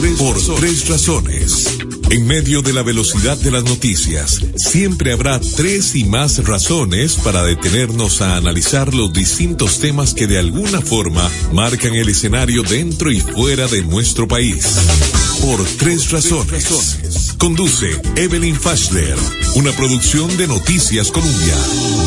tres razones. En medio de la velocidad de las noticias, siempre habrá tres y más razones para detenernos a analizar los distintos temas que de alguna forma marcan el escenario dentro y fuera de nuestro país. Por tres razones. Conduce Evelyn Fashler, una producción de Noticias Colombia.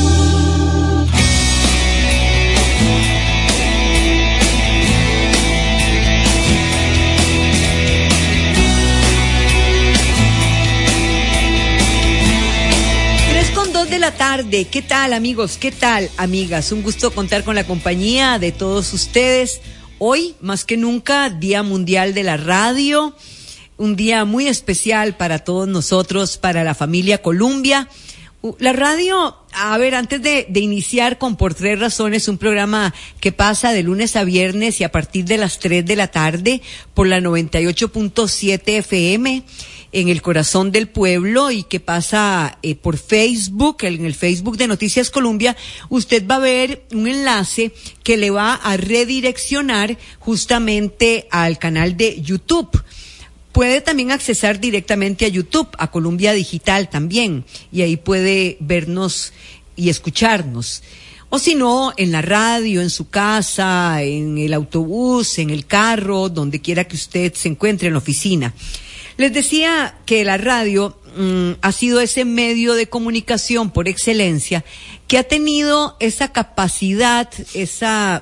2 de la tarde. ¿Qué tal, amigos? ¿Qué tal, amigas? Un gusto contar con la compañía de todos ustedes. Hoy, más que nunca, Día Mundial de la Radio. Un día muy especial para todos nosotros, para la familia Columbia. La radio, a ver, antes de iniciar con Por Tres Razones, un programa que pasa de lunes a viernes y a partir de las 3 de la tarde por la 98.7 FM en el corazón del pueblo y que pasa por Facebook, en el Facebook de Noticias Colombia, usted va a ver un enlace que le va a redireccionar justamente al canal de YouTube. Puede también accesar directamente a YouTube, a Colombia Digital también, y ahí puede vernos y escucharnos. O si no, en la radio, en su casa, en el autobús, en el carro, donde quiera que usted se encuentre, en la oficina. Les decía que la radio ha sido ese medio de comunicación por excelencia que ha tenido esa capacidad, esa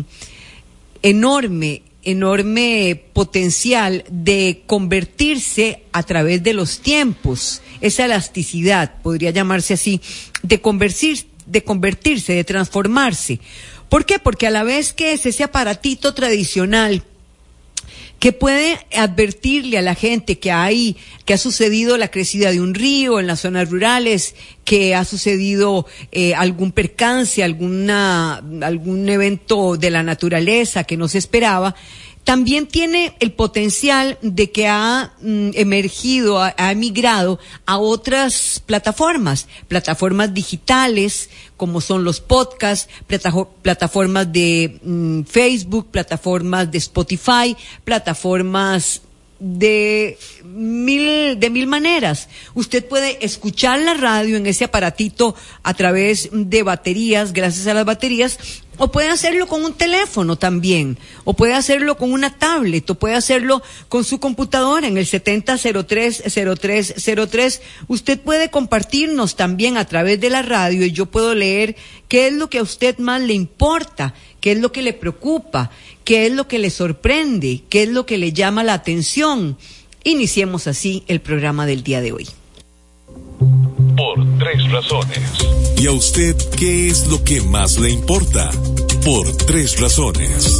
enorme potencial de convertirse a través de los tiempos, esa elasticidad, podría llamarse así, de convertirse, de transformarse. ¿Por qué? Porque a la vez que es ese aparatito tradicional que puede advertirle a la gente que ha sucedido la crecida de un río en las zonas rurales, que ha sucedido algún percance, algún evento de la naturaleza que no se esperaba. También tiene el potencial de que ha emergido, ha emigrado a otras plataformas digitales, como son los podcasts, plataformas de Facebook, plataformas de Spotify, plataformas de mil maneras. Usted puede escuchar la radio en ese aparatito a través de baterías, gracias a las baterías, o puede hacerlo con un teléfono también, o puede hacerlo con una tablet, o puede hacerlo con su computadora en el 70030303. Usted puede compartirnos también a través de la radio y yo puedo leer qué es lo que a usted más le importa, qué es lo que le preocupa, qué es lo que le sorprende, qué es lo que le llama la atención. Iniciemos así el programa del día de hoy. Por tres razones. ¿Y a usted qué es lo que más le importa? Por tres razones.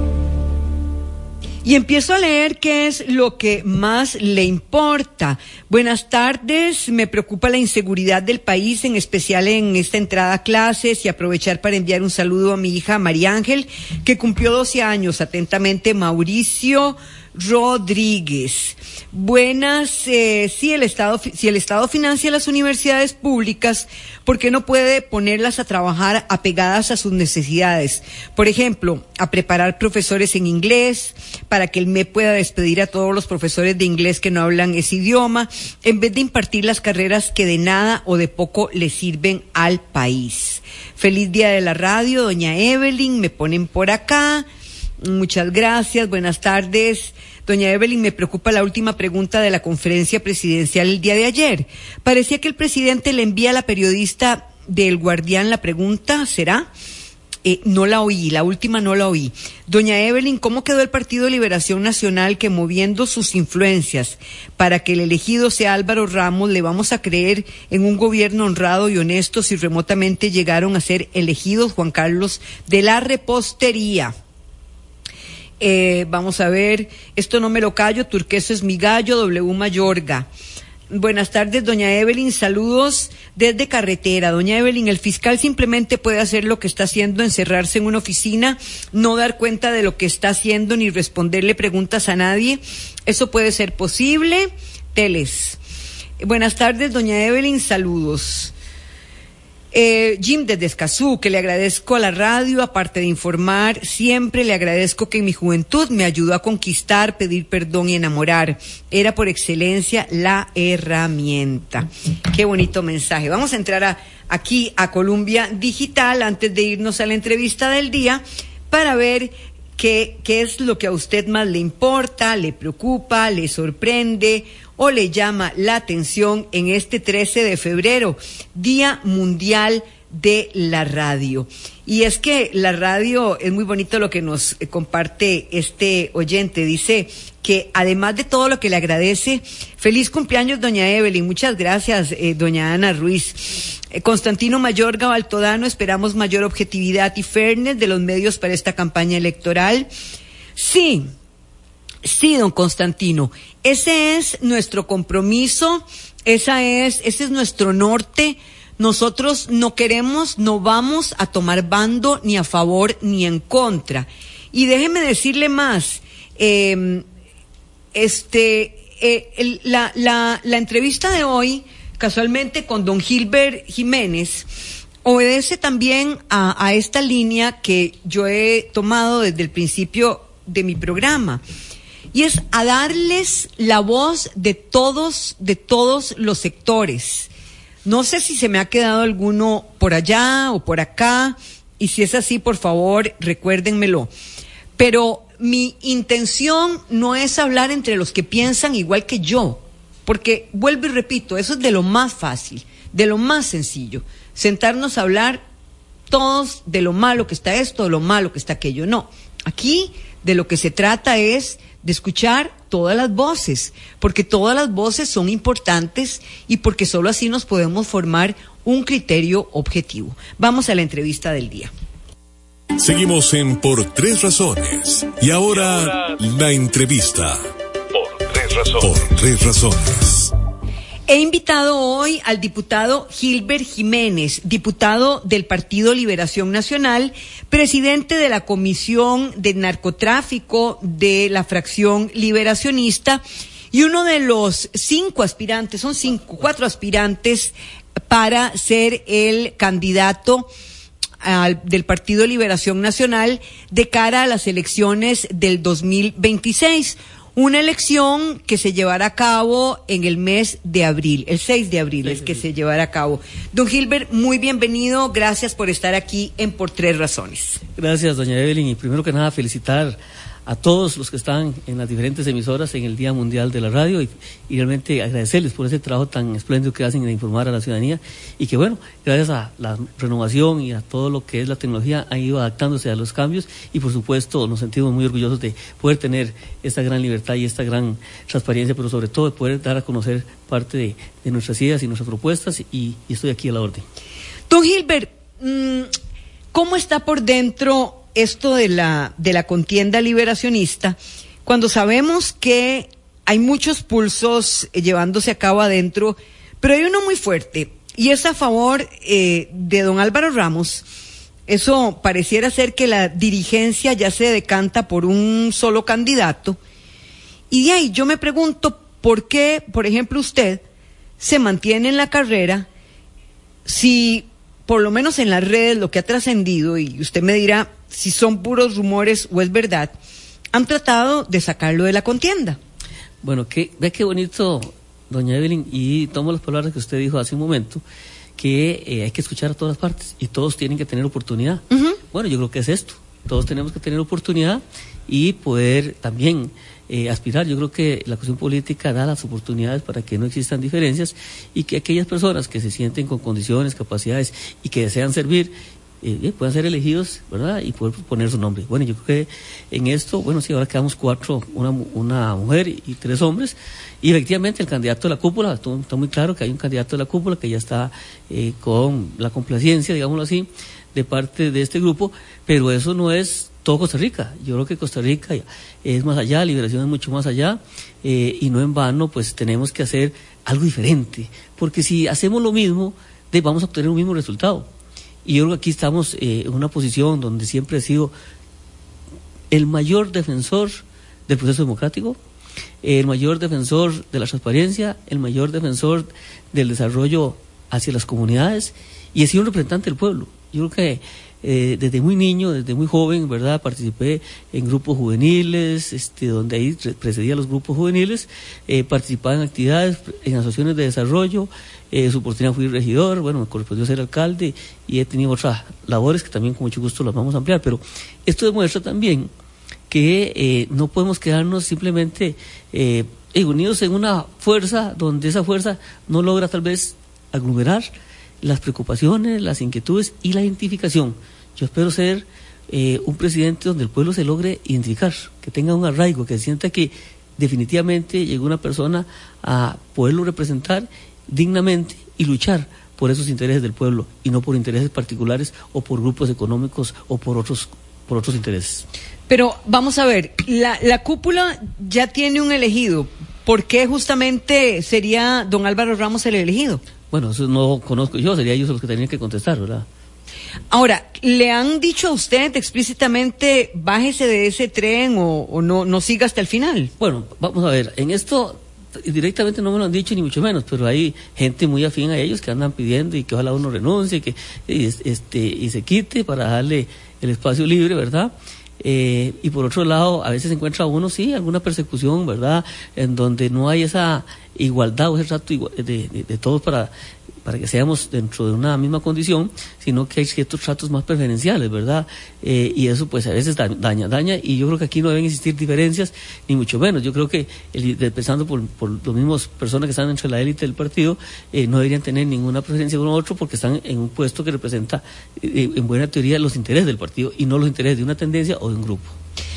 Y empiezo a leer qué es lo que más le importa. Buenas tardes, me preocupa la inseguridad del país, en especial en esta entrada a clases, y aprovechar para enviar un saludo a mi hija María Ángel, que cumplió 12 años. Atentamente, Mauricio Rodríguez. Buenas, si el Estado financia las universidades públicas, ¿por qué no puede ponerlas a trabajar apegadas a sus necesidades? Por ejemplo, a preparar profesores en inglés, para que el MEP pueda despedir a todos los profesores de inglés que no hablan ese idioma, en vez de impartir las carreras que de nada o de poco le sirven al país. Feliz día de la radio, doña Evelyn, me ponen por acá. Muchas gracias, buenas tardes. Doña Evelyn, me preocupa la última pregunta de la conferencia presidencial el día de ayer. Parecía que el presidente le envía a la periodista del Guardián la pregunta, ¿será? No la oí, la última no la oí. Doña Evelyn, ¿cómo quedó el Partido Liberación Nacional que, moviendo sus influencias para que el elegido sea Álvaro Ramos, le vamos a creer en un gobierno honrado y honesto si remotamente llegaron a ser elegidos Juan Carlos de la Repostería? Vamos a ver, esto no me lo callo, Turqueso es mi gallo, W. Mayorga. Buenas tardes, doña Evelyn, saludos desde Carretera. Doña Evelyn, el fiscal simplemente puede hacer lo que está haciendo, encerrarse en una oficina, no dar cuenta de lo que está haciendo ni responderle preguntas a nadie. ¿Eso puede ser posible? Teles. Buenas tardes, doña Evelyn, saludos. Jim desde Escazú, que le agradezco a la radio, aparte de informar, siempre le agradezco que en mi juventud me ayudó a conquistar, pedir perdón y enamorar. Era por excelencia la herramienta. Qué bonito mensaje. Vamos a entrar aquí a Colombia Digital antes de irnos a la entrevista del día para ver qué es lo que a usted más le importa, le preocupa, le sorprende o le llama la atención en este 13 de febrero, Día Mundial de la Radio. Y es que la radio es muy bonito lo que nos comparte este oyente. Dice que además de todo lo que le agradece, feliz cumpleaños doña Evelyn, muchas gracias doña Ana Ruiz. Constantino Mayorga Baltodano, esperamos mayor objetividad y fairness de los medios para esta campaña electoral. Sí, don Constantino, ese es nuestro compromiso, ese es nuestro norte. Nosotros no queremos, no vamos a tomar bando ni a favor ni en contra. Y déjeme decirle más, la entrevista de hoy, casualmente con don Gilbert Jiménez, obedece también a esta línea que yo he tomado desde el principio de mi programa. Y es a darles la voz de todos los sectores. No sé si se me ha quedado alguno por allá o por acá, y si es así, por favor, recuérdenmelo. Pero mi intención no es hablar entre los que piensan igual que yo, porque, vuelvo y repito, eso es de lo más fácil, de lo más sencillo. Sentarnos a hablar todos de lo malo que está esto, de lo malo que está aquello. No, aquí de lo que se trata es de escuchar todas las voces, porque todas las voces son importantes y porque solo así nos podemos formar un criterio objetivo. Vamos a la entrevista del día. Seguimos en Por Tres Razones. Y ahora la entrevista. Por Tres Razones. He invitado hoy al diputado Gilbert Jiménez, diputado del Partido Liberación Nacional, presidente de la Comisión de Narcotráfico de la fracción liberacionista y uno de los 5 aspirantes, son 4 aspirantes para ser el candidato del Partido Liberación Nacional de cara a las elecciones del 2026. Una elección que se llevará a cabo en el mes de abril, el 6 de abril es que se llevará a cabo. Don Gilbert, muy bienvenido, gracias por estar aquí en Por Tres Razones. Gracias, doña Evelyn, y primero que nada felicitar a todos los que están en las diferentes emisoras en el Día Mundial de la Radio y realmente agradecerles por ese trabajo tan espléndido que hacen de informar a la ciudadanía y que bueno, gracias a la renovación y a todo lo que es la tecnología han ido adaptándose a los cambios y por supuesto nos sentimos muy orgullosos de poder tener esta gran libertad y esta gran transparencia, pero sobre todo de poder dar a conocer parte de nuestras ideas y nuestras propuestas y estoy aquí a la orden. Don Gilbert, ¿cómo está por dentro esto de la contienda liberacionista, cuando sabemos que hay muchos pulsos llevándose a cabo adentro, pero hay uno muy fuerte, y es a favor de don Álvaro Ramos? Eso pareciera ser que la dirigencia ya se decanta por un solo candidato, y de ahí yo me pregunto, ¿por qué, por ejemplo, usted se mantiene en la carrera si, por lo menos en las redes, lo que ha trascendido, y usted me dirá si son puros rumores o es verdad, han tratado de sacarlo de la contienda? Bueno, ve qué bonito, doña Evelyn, y tomo las palabras que usted dijo hace un momento, que hay que escuchar a todas las partes y todos tienen que tener oportunidad. Uh-huh. Bueno, yo creo que es esto, todos tenemos que tener oportunidad y poder también aspirar. Yo creo que la cuestión política da las oportunidades para que no existan diferencias y que aquellas personas que se sienten con condiciones, capacidades y que desean servir puedan ser elegidos, ¿verdad? Y poder poner su nombre. Bueno, yo creo que en esto, bueno, sí, ahora quedamos 4, una mujer y 3 hombres, y efectivamente el candidato de la cúpula, está muy claro que hay un candidato de la cúpula que ya está con la complacencia, digámoslo así, de parte de este grupo, pero eso no es todo Costa Rica. Yo creo que Costa Rica es más allá, Liberación es mucho más allá, y no en vano, pues tenemos que hacer algo diferente, porque si hacemos lo mismo, vamos a obtener un mismo resultado. Y yo creo que aquí estamos en una posición donde siempre he sido el mayor defensor del proceso democrático, el mayor defensor de la transparencia, el mayor defensor del desarrollo hacia las comunidades y he sido un representante del pueblo. Yo creo que desde muy niño, desde muy joven, ¿verdad? Participé en grupos juveniles, donde ahí precedía los grupos juveniles, participaba en actividades, en asociaciones de desarrollo, su oportunidad fui regidor, bueno, me correspondió ser alcalde y he tenido otras labores que también con mucho gusto las vamos a ampliar, pero esto demuestra también que no podemos quedarnos simplemente unidos en una fuerza donde esa fuerza no logra tal vez aglomerar las preocupaciones, las inquietudes y la identificación. Yo espero ser un presidente donde el pueblo se logre identificar, que tenga un arraigo, que sienta que definitivamente llegó una persona a poderlo representar dignamente y luchar por esos intereses del pueblo y no por intereses particulares o por grupos económicos o por otros intereses. Pero vamos a ver, la cúpula ya tiene un elegido. ¿Por qué justamente sería don Álvaro Ramos el elegido? Bueno, eso no conozco yo, sería ellos los que tenían que contestar, ¿verdad? Ahora, ¿le han dicho a usted explícitamente bájese de ese tren o no siga hasta el final? Bueno, vamos a ver, en esto directamente no me lo han dicho ni mucho menos, pero hay gente muy afín a ellos que andan pidiendo y que ojalá uno renuncie y se quite para darle el espacio libre, ¿verdad? Y por otro lado, a veces encuentra uno, sí, alguna persecución, ¿verdad? En donde no hay esa igualdad o ese trato de todos para que seamos dentro de una misma condición, sino que hay ciertos tratos más preferenciales, ¿verdad? Y eso pues a veces daña, y yo creo que aquí no deben existir diferencias, ni mucho menos. Yo creo que, empezando por los mismos personas que están entre la élite del partido, no deberían tener ninguna preferencia uno u otro porque están en un puesto que representa, en buena teoría, los intereses del partido y no los intereses de una tendencia o de un grupo.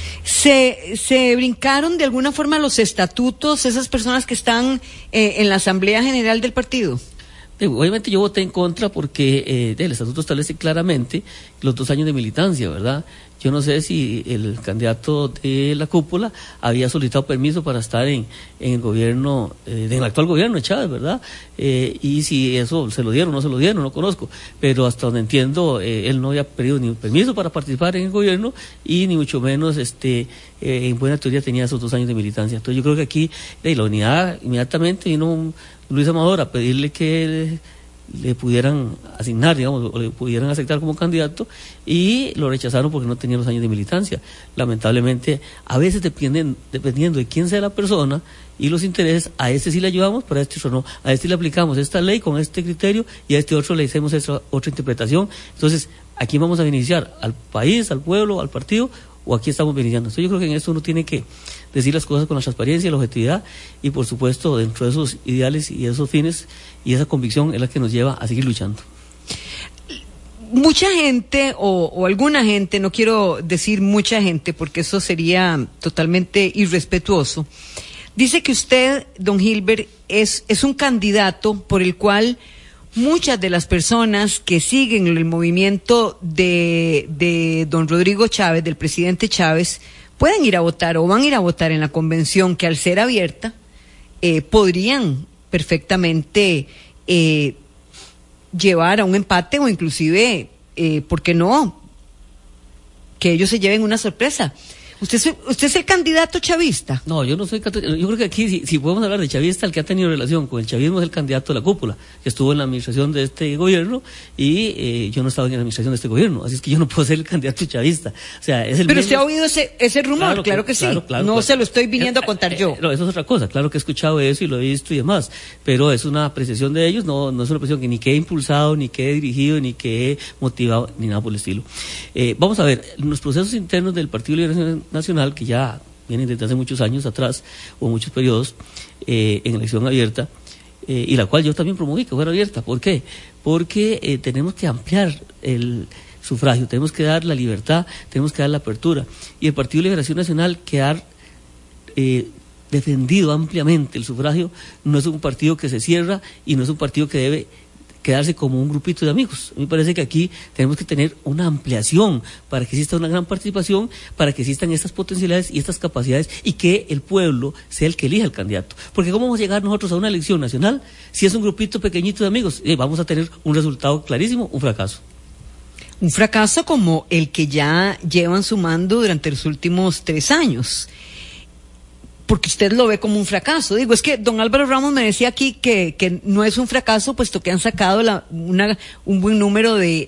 ¿Se brincaron de alguna forma los estatutos esas personas que están en la Asamblea General del partido? Obviamente yo voté en contra porque el estatuto establece claramente los 2 años de militancia, ¿verdad? Yo no sé si el candidato de la cúpula había solicitado permiso para estar en el gobierno, en el actual gobierno de Chávez, ¿verdad? Y si eso se lo dieron o no se lo dieron, no conozco. Pero hasta donde entiendo, él no había pedido ni permiso para participar en el gobierno y ni mucho menos, en buena teoría tenía esos 2 años de militancia. Entonces yo creo que aquí, la unidad, inmediatamente vino Luis Amador a pedirle que le pudieran asignar, digamos, o le pudieran aceptar como candidato, y lo rechazaron porque no tenía los años de militancia. Lamentablemente, a veces dependiendo de quién sea la persona y los intereses, a este sí le ayudamos, pero a este otro no. A este le aplicamos esta ley con este criterio y a este otro le hacemos otra interpretación. Entonces, ¿a quién vamos a beneficiar? ¿Al país, al pueblo, al partido? ¿O aquí estamos beneficiando? Entonces yo creo que en esto uno tiene que decir las cosas con la transparencia y la objetividad, y por supuesto dentro de esos ideales y esos fines y esa convicción es la que nos lleva a seguir luchando. Mucha gente o alguna gente, no quiero decir mucha gente porque eso sería totalmente irrespetuoso, dice que usted, don Gilbert, es un candidato por el cual muchas de las personas que siguen el movimiento de don Rodrigo Chávez, del presidente Chávez, pueden ir a votar o van a ir a votar en la convención, que al ser abierta podrían perfectamente llevar a un empate o inclusive, ¿por qué no?, que ellos se lleven una sorpresa. ¿Usted es el candidato chavista? No, yo no soy candidato. Yo creo que aquí, si podemos hablar de chavista, el que ha tenido relación con el chavismo es el candidato de la cúpula, que estuvo en la administración de este gobierno, y yo no estaba en la administración de este gobierno, así es que yo no puedo ser el candidato chavista. O sea, es el. Pero usted ha oído ese rumor, claro que sí. Claro, se lo estoy viniendo a contar yo. No, eso es otra cosa, claro que he escuchado eso y lo he visto y demás, pero es una apreciación de ellos, no es una apreciación que ni que he impulsado, ni que he dirigido, ni que he motivado, ni nada por el estilo. Vamos a ver, los procesos internos del Partido de Liberación Nacional, que ya vienen desde hace muchos años atrás, o muchos periodos, en elección abierta, y la cual yo también promoví que fuera abierta. ¿Por qué? Porque tenemos que ampliar el sufragio, tenemos que dar la libertad, tenemos que dar la apertura, y el Partido de Liberación Nacional, que ha defendido ampliamente el sufragio, no es un partido que se cierra y no es un partido que debe quedarse como un grupito de amigos. A mí me parece que aquí tenemos que tener una ampliación para que exista una gran participación, para que existan estas potencialidades y estas capacidades, y que el pueblo sea el que elija el candidato. Porque ¿cómo vamos a llegar nosotros a una elección nacional si es un grupito pequeñito de amigos? Vamos a tener un resultado clarísimo, un fracaso. Un fracaso como el que ya llevan sumando durante los últimos 3 años. porque usted lo ve como un fracaso. Digo, es que don Álvaro Ramos me decía aquí que no es un fracaso, puesto que han sacado un buen número de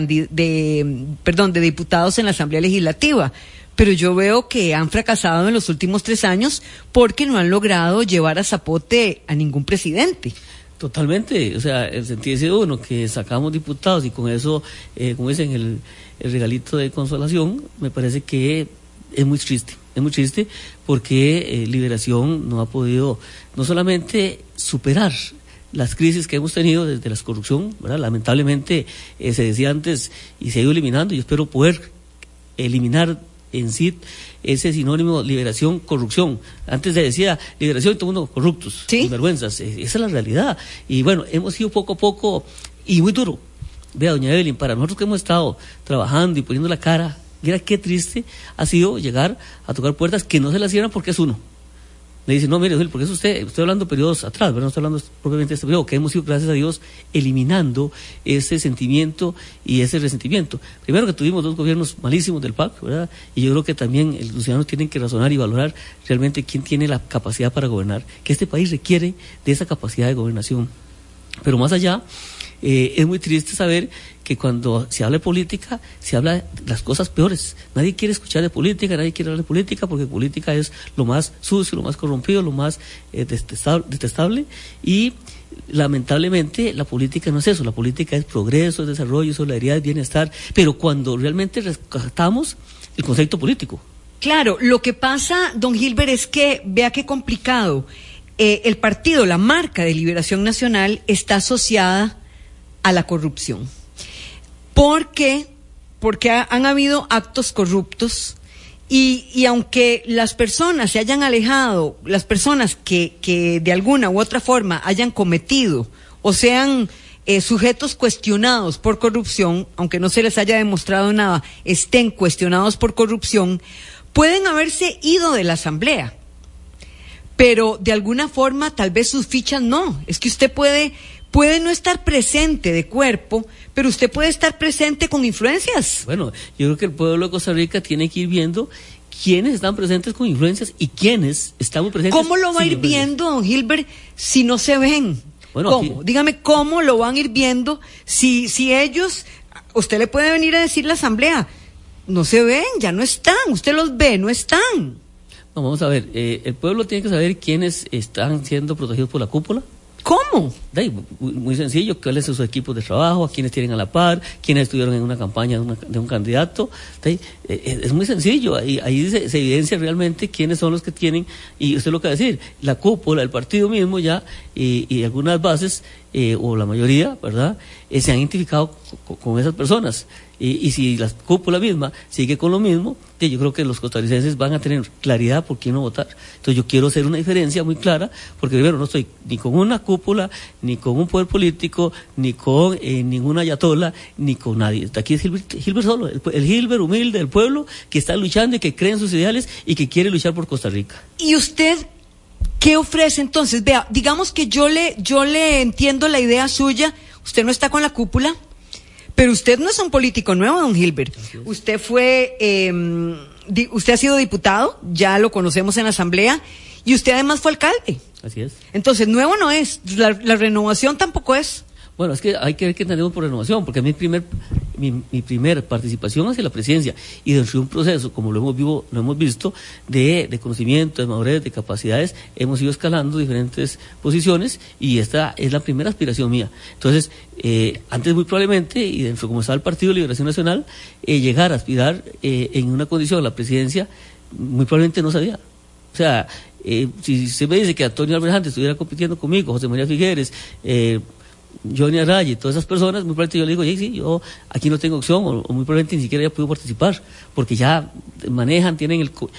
diputados en la Asamblea Legislativa. Pero yo veo que han fracasado en los últimos 3 años porque no han logrado llevar a zapote a ningún presidente. Totalmente, o sea, el sentirse uno que sacamos diputados y con eso, como dicen, el regalito de consolación, me parece que es muy triste. Es muy triste porque Liberación no ha podido no solamente superar las crisis que hemos tenido desde la corrupción, ¿verdad? Lamentablemente se decía antes y se ha ido eliminando. Yo espero poder eliminar en sí ese sinónimo Liberación, corrupción. Antes se decía Liberación y todo el mundo corruptos, ¿sí? Vergüenzas. Esa es la realidad. Y bueno, hemos ido poco a poco y muy duro. Vea, doña Evelyn, para nosotros que hemos estado trabajando y poniendo la cara, mira qué triste ha sido llegar a tocar puertas que no se las cierran porque es uno. Le dicen, no, mire, porque es usted, estoy hablando de periodos atrás, ¿verdad? No estoy hablando propiamente de este periodo, que hemos ido, gracias a Dios, eliminando ese sentimiento y ese resentimiento. Primero que tuvimos 2 gobiernos malísimos del PAC, ¿verdad? Y yo creo que también los ciudadanos tienen que razonar y valorar realmente quién tiene la capacidad para gobernar, que este país requiere de esa capacidad de gobernación. Pero más allá, es muy triste saber que cuando se habla de política, se habla de las cosas peores. Nadie quiere escuchar de política, nadie quiere hablar de política, porque política es lo más sucio, lo más corrompido, lo más detestable, y lamentablemente la política no es eso. La política es progreso, es desarrollo, solidaridad, es bienestar, pero cuando realmente rescatamos el concepto político. Claro, lo que pasa, don Gilbert, es que vea qué complicado. El partido, la marca de Liberación Nacional está asociada a la corrupción. ¿Por qué? Porque han habido actos corruptos y aunque las personas se hayan alejado, las personas que de alguna u otra forma hayan cometido o sean sujetos cuestionados por corrupción, aunque no se les haya demostrado nada, estén cuestionados por corrupción, pueden haberse ido de la asamblea. Pero de alguna forma tal vez sus fichas no. Es que usted puede no estar presente de cuerpo, pero usted puede estar presente con influencias. Bueno, yo creo que el pueblo de Costa Rica tiene que ir viendo quiénes están presentes con influencias y quiénes estamos presentes. ¿Cómo lo va a ir viendo, don Gilbert, si no se ven? Bueno, ¿cómo? Aquí... Dígame, ¿cómo lo van a ir viendo si ellos, usted le puede venir a decir a la asamblea, no se ven, ya no están, usted los ve, no están? No, vamos a ver, el pueblo tiene que saber quiénes están siendo protegidos por la cúpula. ¿Cómo? Muy sencillo, cuáles son sus equipos de trabajo, a quienes tienen a la par, quienes estuvieron en una campaña de un candidato. Es muy sencillo, ahí se evidencia realmente quiénes son los que tienen, y usted lo que va a decir, la cúpula, el partido mismo ya, y algunas bases, o la mayoría, ¿verdad?, se han identificado con esas personas. Y si la cúpula misma sigue con lo mismo, yo creo que los costarricenses van a tener claridad por quién no votar. Entonces yo quiero hacer una diferencia muy clara, porque primero no estoy ni con una cúpula, ni con un poder político, ni con ninguna ayatola, ni con nadie. Aquí es Gilbert solo, el Gilbert humilde del pueblo, que está luchando y que cree en sus ideales y que quiere luchar por Costa Rica. ¿Y usted qué ofrece entonces? Vea, digamos que yo le entiendo la idea suya, usted no está con la cúpula, pero usted no es un político nuevo, don Gilbert. Usted usted ha sido diputado, ya lo conocemos en la asamblea, y usted además fue alcalde. Así es. Entonces, nuevo no es, la renovación tampoco es. Bueno, es que hay que ver qué entendemos por renovación, porque mi primer participación hacia la presidencia y dentro de un proceso, como lo hemos visto, de conocimiento, de madurez, de capacidades, hemos ido escalando diferentes posiciones y esta es la primera aspiración mía. Entonces, antes muy probablemente, y dentro como está el Partido de Liberación Nacional, llegar a aspirar en una condición a la presidencia, muy probablemente no sabía. O sea, si se me dice que Antonio Alberjante estuviera compitiendo conmigo, José María Figueres, Johnny Araya y todas esas personas, muy probablemente yo le digo, sí, yo aquí no tengo opción, o muy probablemente ni siquiera ya puedo participar, porque ya manejan, tienen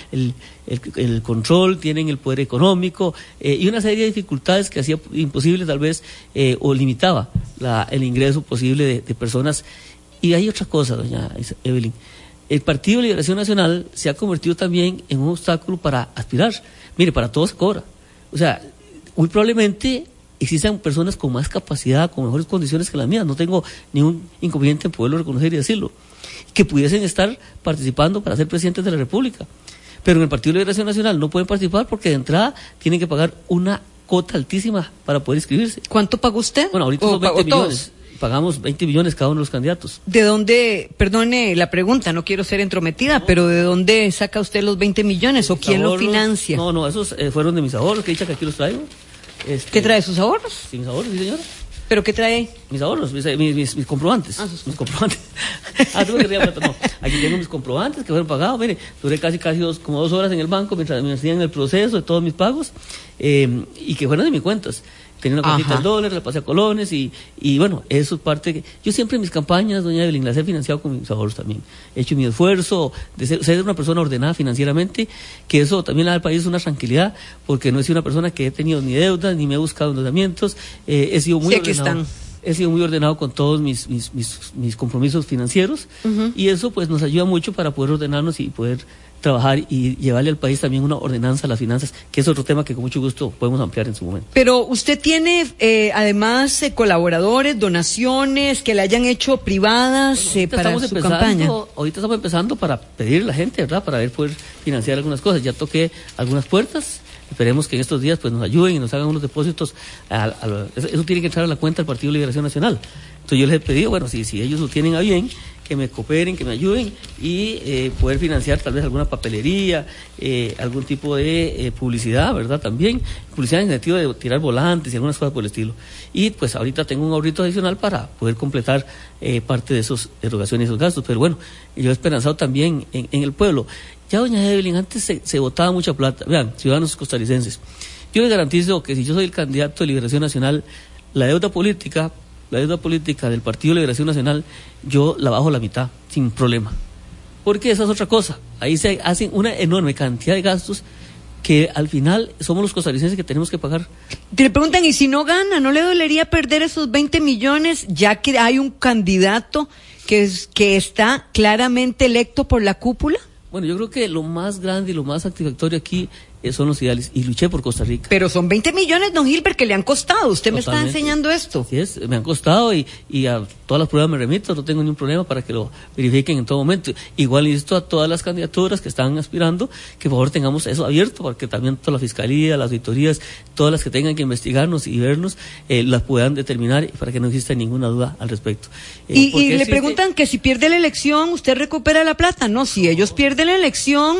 el control, tienen el poder económico, y una serie de dificultades que hacía imposible tal vez, o limitaba el ingreso posible de personas. Y hay otra cosa, doña Evelyn, el Partido de Liberación Nacional se ha convertido también en un obstáculo para aspirar. Mire, para todos se cobra. O sea, muy probablemente existan personas con más capacidad, con mejores condiciones que las mías, no tengo ningún inconveniente en poderlo reconocer y decirlo, que pudiesen estar participando para ser presidentes de la República. Pero en el Partido de Liberación Nacional no pueden participar porque de entrada tienen que pagar una cuota altísima para poder inscribirse. ¿Cuánto pagó usted? Bueno, ahorita son 20 millones. Pagamos 20 millones cada uno de los candidatos. ¿De dónde, perdone la pregunta, no quiero ser entrometida, pero ¿de dónde saca usted los 20 millones o quién lo financia? No, esos fueron de mis ahorros, que dicha que aquí los traigo. ¿Qué trae, sus ahorros? Sí, mis ahorros, sí, señora. ¿Pero qué trae? Mis ahorros, mis comprobantes. Mis comprobantes. Tú me querías no. Aquí tengo mis comprobantes que fueron pagados. Mire, duré casi como 2 horas en el banco mientras me hacían el proceso de todos mis pagos y que fueron de mis cuentas. Tenía una cuentita del dólar, la pasé a colones y bueno, eso es parte yo siempre en mis campañas, doña Evelyn, las he financiado con mis ahorros también. He hecho mi esfuerzo de ser una persona ordenada financieramente, que eso también le da al país una tranquilidad, porque no he sido una persona que he tenido ni deudas, ni me he buscado endeudamientos, he sido muy ordenado. He sido muy ordenado con todos mis compromisos financieros y eso pues nos ayuda mucho para poder ordenarnos y poder trabajar y llevarle al país también una ordenanza a las finanzas, que es otro tema que con mucho gusto podemos ampliar en su momento. Pero usted tiene además colaboradores, donaciones que le hayan hecho privadas para su campaña. Ahorita estamos empezando para pedirle a la gente, ¿verdad? Para poder financiar algunas cosas. Ya toqué algunas puertas. Esperemos que en estos días pues nos ayuden y nos hagan unos depósitos. Eso tiene que entrar a la cuenta del Partido de Liberación Nacional. Entonces yo les he pedido, bueno, si ellos lo tienen a bien, que me cooperen, que me ayuden y poder financiar tal vez alguna papelería, algún tipo de publicidad, ¿verdad? También publicidad en el sentido de tirar volantes y algunas cosas por el estilo. Y pues ahorita tengo un ahorrito adicional para poder completar parte de esas erogaciones y esos gastos. Pero bueno, yo he esperanzado también en el pueblo. Ya, doña Evelyn, antes se botaba mucha plata. Vean, ciudadanos costarricenses, yo les garantizo que si yo soy el candidato de Liberación Nacional, la deuda política del Partido de Liberación Nacional, yo la bajo la mitad, sin problema. Porque esa es otra cosa. Ahí se hacen una enorme cantidad de gastos que al final somos los costarricenses que tenemos que pagar. Te preguntan, ¿y si no gana? ¿No le dolería perder esos 20 millones ya que hay un candidato que está claramente electo por la cúpula? Bueno, yo creo que lo más grande y lo más satisfactorio aquí son los ideales, y luché por Costa Rica. Pero son 20 millones, don Gilbert, que le han costado. Usted Totalmente. Me está enseñando esto. Así es, me han costado y a todas las pruebas me remito, no tengo ningún problema para que lo verifiquen en todo momento. Igual insisto a todas las candidaturas que están aspirando, que por favor tengamos eso abierto, para que también toda la fiscalía, las auditorías, todas las que tengan que investigarnos y vernos, las puedan determinar para que no exista ninguna duda al respecto. Y le preguntan que si pierde la elección, ¿usted recupera la plata? No, si ellos pierden la elección,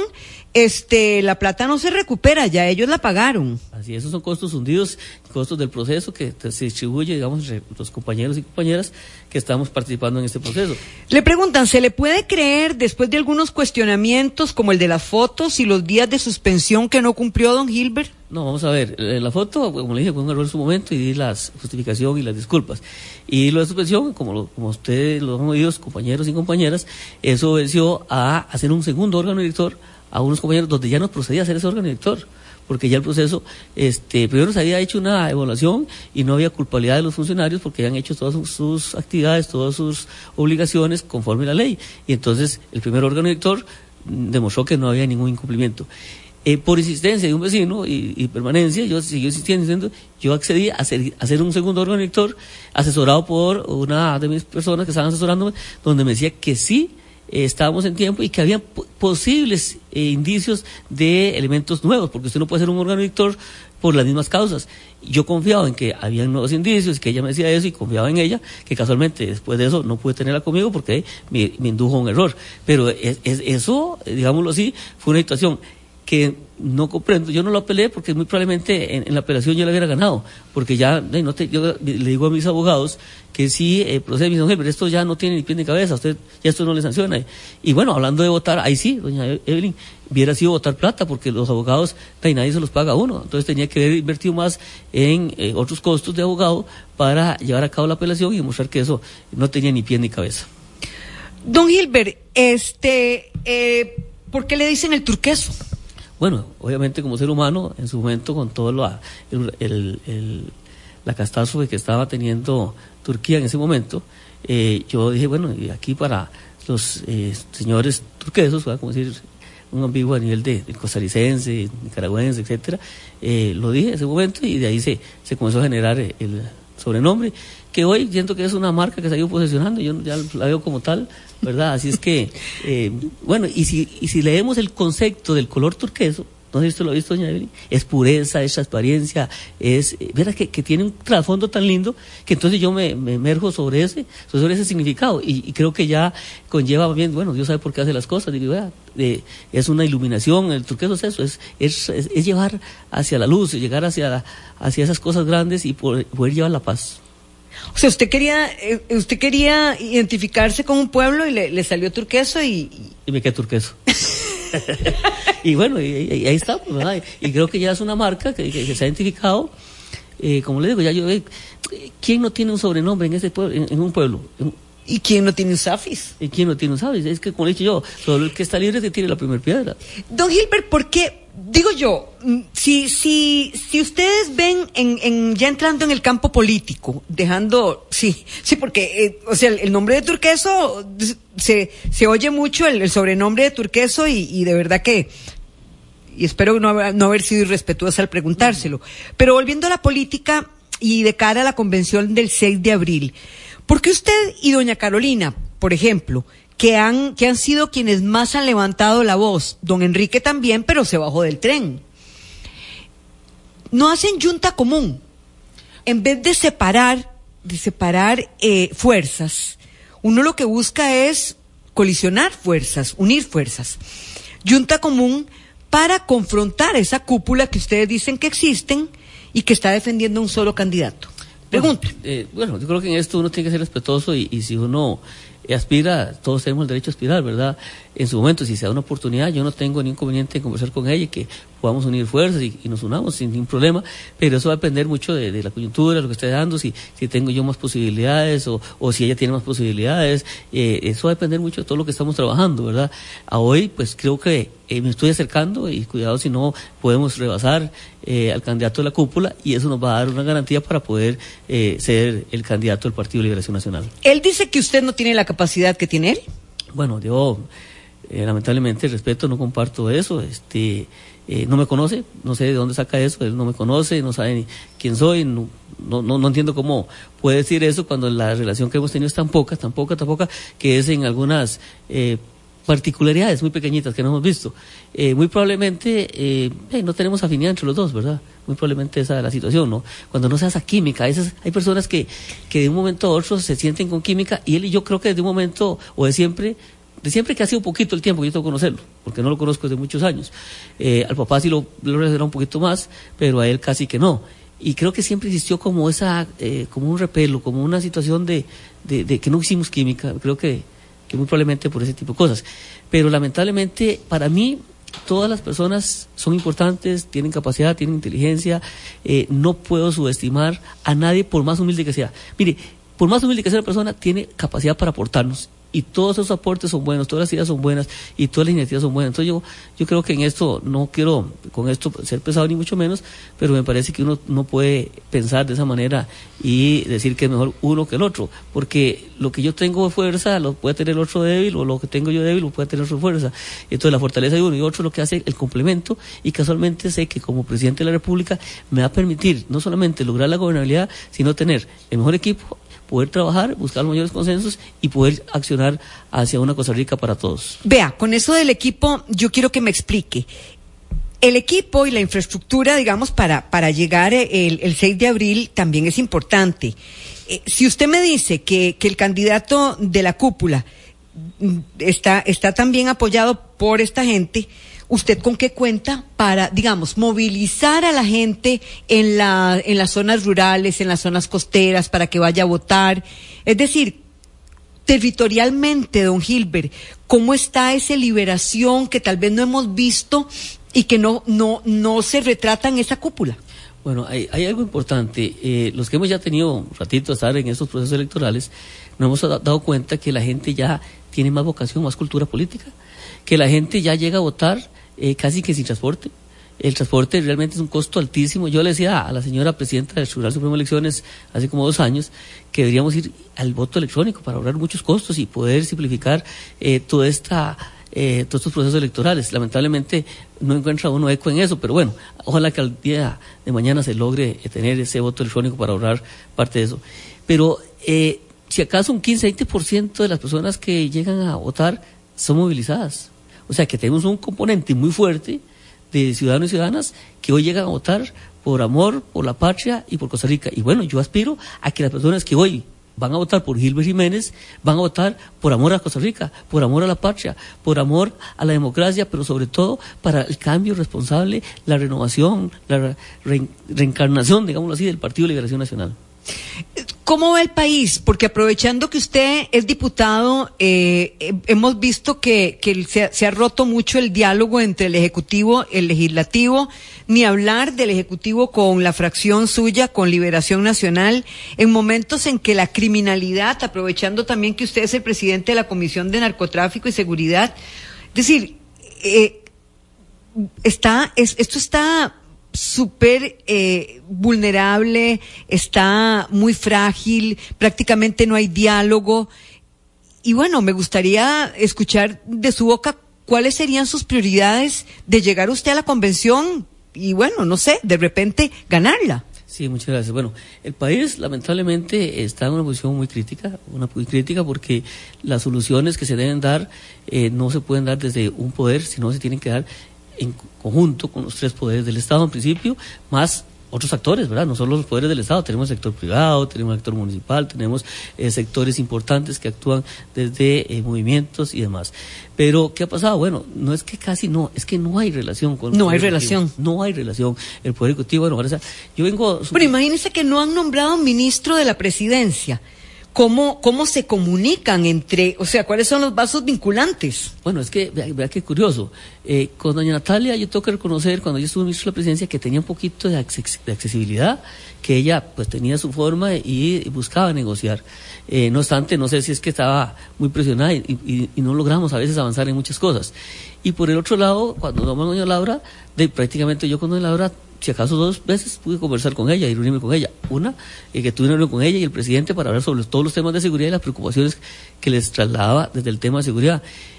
la plata no se recupera, ya ellos la pagaron. Así, esos son costos hundidos, costos del proceso que se distribuye, digamos, entre los compañeros y compañeras que estamos participando en este proceso. Le preguntan, ¿se le puede creer, después de algunos cuestionamientos, como el de las fotos y los días de suspensión que no cumplió don Gilbert? No, vamos a ver, la foto, como le dije, fue un error en su momento y di la justificación y las disculpas. Y lo de suspensión, como ustedes lo han oído, compañeros y compañeras, eso obedeció a hacer un segundo órgano director a unos compañeros donde ya no procedía a hacer ese órgano director, porque ya el proceso, primero se había hecho una evaluación y no había culpabilidad de los funcionarios porque habían hecho todas sus actividades, todas sus obligaciones conforme a la ley, y entonces el primer órgano director demostró que no había ningún incumplimiento. Por insistencia de un vecino y permanencia, yo seguí insistiendo, yo accedí a hacer un segundo órgano director asesorado por una de mis personas que estaban asesorándome, donde me decía que sí, estábamos en tiempo y que había posibles indicios de elementos nuevos, porque usted no puede ser un órgano director por las mismas causas. Yo confiaba en que había nuevos indicios, que ella me decía eso y confiaba en ella, que casualmente después de eso no pude tenerla conmigo porque me indujo a un error. Pero eso, digámoslo así, fue una situación que no comprendo. Yo no lo apelé porque muy probablemente en la apelación yo la hubiera ganado, porque ya yo le digo a mis abogados que si procede, me dicen, pero esto ya no tiene ni pie ni cabeza, usted ya esto no le sanciona. Y bueno, hablando de votar, ahí sí, doña Evelyn, hubiera sido votar plata, porque los abogados, nadie se los paga a uno, entonces tenía que haber invertido más en otros costos de abogado para llevar a cabo la apelación y demostrar que eso no tenía ni pie ni cabeza. Don Gilbert, ¿por qué le dicen el turqueso? Bueno, obviamente como ser humano, en su momento con todo la catástrofe que estaba teniendo Turquía en ese momento, yo dije, bueno, y aquí para los señores turquesos, como decir, un ambiguo a nivel de costarricense, nicaragüense, etcétera, lo dije en ese momento y de ahí se comenzó a generar el sobrenombre, que hoy siento que es una marca que se ha ido posesionando, yo ya la veo como tal, ¿verdad? Así es que, bueno, y si leemos el concepto del color turqueso, no sé si usted lo ha visto, doña Evelyn, es pureza, es transparencia, es, ¿verdad? Que tiene un trasfondo tan lindo que entonces yo me emerjo sobre ese significado y creo que ya conlleva bien, bueno, Dios sabe por qué hace las cosas, digo, vea, es una iluminación, el turqueso es eso, es llevar hacia la luz, llegar hacia esas cosas grandes y poder llevar la paz. O sea, usted quería identificarse con un pueblo y le salió turqueso y me quedé turqueso. Y bueno, y ahí está, pues, ¿verdad? Y creo que ya es una marca que se ha identificado. Como le digo, ya yo ¿quién no tiene un sobrenombre en ese pueblo, en un pueblo? ¿Y quién no tiene un Safis? ¿Y quién no tiene un Safis? Es que, como le he dicho yo, solo el que está libre es que tiene la primera piedra. Don Gilbert, ¿por qué? Digo yo, si ustedes ven ya entrando en el campo político, sí, porque, o sea, el nombre de turqueso, se oye mucho el sobrenombre de turqueso y de verdad que, y espero no haber sido irrespetuosa al preguntárselo. Pero volviendo a la política y de cara a la convención del 6 de abril, ¿por qué usted y doña Carolina, por ejemplo, que han sido quienes más han levantado la voz, don Enrique también, pero se bajó del tren, no hacen junta común? En vez de separar fuerzas, uno lo que busca es colisionar fuerzas, unir fuerzas. Junta común para confrontar esa cúpula que ustedes dicen que existen y que está defendiendo un solo candidato. Pregunto. Bueno, yo creo que en esto uno tiene que ser respetuoso y si uno aspira, todos tenemos el derecho a aspirar, ¿verdad? En su momento, si se da una oportunidad, yo no tengo ningún inconveniente en conversar con ella y que podamos unir fuerzas y nos unamos sin ningún problema, pero eso va a depender mucho de la coyuntura, lo que esté dando, si tengo yo más posibilidades o si ella tiene más posibilidades, eso va a depender mucho de todo lo que estamos trabajando, ¿verdad? A hoy, pues creo que me estoy acercando y cuidado si no podemos rebasar al candidato de la cúpula y eso nos va a dar una garantía para poder ser el candidato del Partido de Liberación Nacional. Él dice que usted no tiene la capacidad que tiene él. Bueno, yo lamentablemente respeto, no comparto eso, no me conoce, no sé de dónde saca eso, él no me conoce, no sabe ni quién soy, no entiendo cómo puede decir eso cuando la relación que hemos tenido es tan poca, que es en algunas particularidades muy pequeñitas que no hemos visto. Muy probablemente no tenemos afinidad entre los dos, ¿verdad? Muy probablemente esa es la situación, ¿no? Cuando no se hace química, hay personas que de un momento a otro se sienten con química y él y yo creo que desde un momento o de siempre que ha sido poquito el tiempo que yo tengo que conocerlo, porque no lo conozco desde muchos años. Al papá sí lo relacionaba un poquito más, pero a él casi que no. Y creo que siempre existió como como un repelo, como una situación de que no hicimos química. Creo que muy probablemente por ese tipo de cosas. Pero lamentablemente, para mí, todas las personas son importantes, tienen capacidad, tienen inteligencia. No puedo subestimar a nadie por más humilde que sea. Mire, por más humilde que sea la persona, tiene capacidad para aportarnos. Y todos esos aportes son buenos, todas las ideas son buenas y todas las iniciativas son buenas. Entonces yo creo que en esto, no quiero con esto ser pesado ni mucho menos, pero me parece que uno no puede pensar de esa manera y decir que es mejor uno que el otro, porque lo que yo tengo de fuerza lo puede tener el otro débil, o lo que tengo yo débil lo puede tener otro fuerza. Entonces la fortaleza de uno y otro lo que hace el complemento, y casualmente sé que como presidente de la República me va a permitir no solamente lograr la gobernabilidad, sino tener el mejor equipo, poder trabajar, buscar los mayores consensos y poder accionar hacia una Costa Rica para todos. Vea, con eso del equipo, yo quiero que me explique. El equipo y la infraestructura, digamos, para llegar el 6 de abril también es importante. Si usted me dice que el candidato de la cúpula está también apoyado por esta gente, ¿usted con qué cuenta para, digamos, movilizar a la gente en las zonas rurales, en las zonas costeras, para que vaya a votar? Es decir, territorialmente, don Gilbert, ¿cómo está esa liberación que tal vez no hemos visto y que no se retrata en esa cúpula? Bueno, hay algo importante. Los que hemos ya tenido un ratito de estar en estos procesos electorales, nos hemos dado cuenta que la gente ya tiene más vocación, más cultura política, que la gente ya llega a votar casi que sin transporte. El transporte realmente es un costo altísimo. Yo le decía a la señora presidenta del Tribunal Supremo de Elecciones hace como 2 años que deberíamos ir al voto electrónico para ahorrar muchos costos y poder simplificar todos estos procesos electorales. Lamentablemente no encuentra uno eco en eso, pero bueno, ojalá que al día de mañana se logre tener ese voto electrónico para ahorrar parte de eso. Pero si acaso un 15-20% de las personas que llegan a votar son movilizadas. O sea que tenemos un componente muy fuerte de ciudadanos y ciudadanas que hoy llegan a votar por amor, por la patria y por Costa Rica. Y bueno, yo aspiro a que las personas que hoy van a votar por Gilbert Jiménez, van a votar por amor a Costa Rica, por amor a la patria, por amor a la democracia, pero sobre todo para el cambio responsable, la renovación, la reencarnación, digámoslo así, del Partido de Liberación Nacional. ¿Cómo va el país? Porque aprovechando que usted es diputado, hemos visto que se ha roto mucho el diálogo entre el Ejecutivo y el Legislativo, ni hablar del Ejecutivo con la fracción suya, con Liberación Nacional, en momentos en que la criminalidad, aprovechando también que usted es el presidente de la Comisión de Narcotráfico y Seguridad, es decir, esto está súper vulnerable, está muy frágil, prácticamente no hay diálogo. Y bueno, me gustaría escuchar de su boca cuáles serían sus prioridades de llegar usted a la convención y bueno, no sé, de repente ganarla. Sí, muchas gracias. Bueno, el país lamentablemente está en una posición muy crítica porque las soluciones que se deben dar no se pueden dar desde un poder, sino se tienen que dar en conjunto con los tres poderes del Estado en principio, más otros actores, ¿verdad? No solo los poderes del Estado, tenemos el sector privado, tenemos el sector municipal, tenemos sectores importantes que actúan desde movimientos y demás. Pero, ¿qué ha pasado? Bueno, no es que casi no, es que no hay relación con... No hay relación. No hay relación. El Poder Ejecutivo, bueno, ahora yo vengo... Pero imagínense que no han nombrado un ministro de la Presidencia. ¿Cómo se comunican entre, o sea, cuáles son los vasos vinculantes? Bueno, es que, vea qué curioso, con doña Natalia yo tengo que reconocer, cuando yo estuve ministro de la Presidencia, que tenía un poquito de accesibilidad, que ella pues tenía su forma y buscaba negociar. No obstante, no sé si es que estaba muy presionada y no logramos a veces avanzar en muchas cosas. Y por el otro lado, cuando tomamos a doña Laura, prácticamente yo con doña Laura, si acaso 2 veces pude conversar con ella y reunirme con ella. Una, que tuve una reunión con ella y el presidente para hablar sobre todos los temas de seguridad y las preocupaciones que les trasladaba desde el tema de seguridad.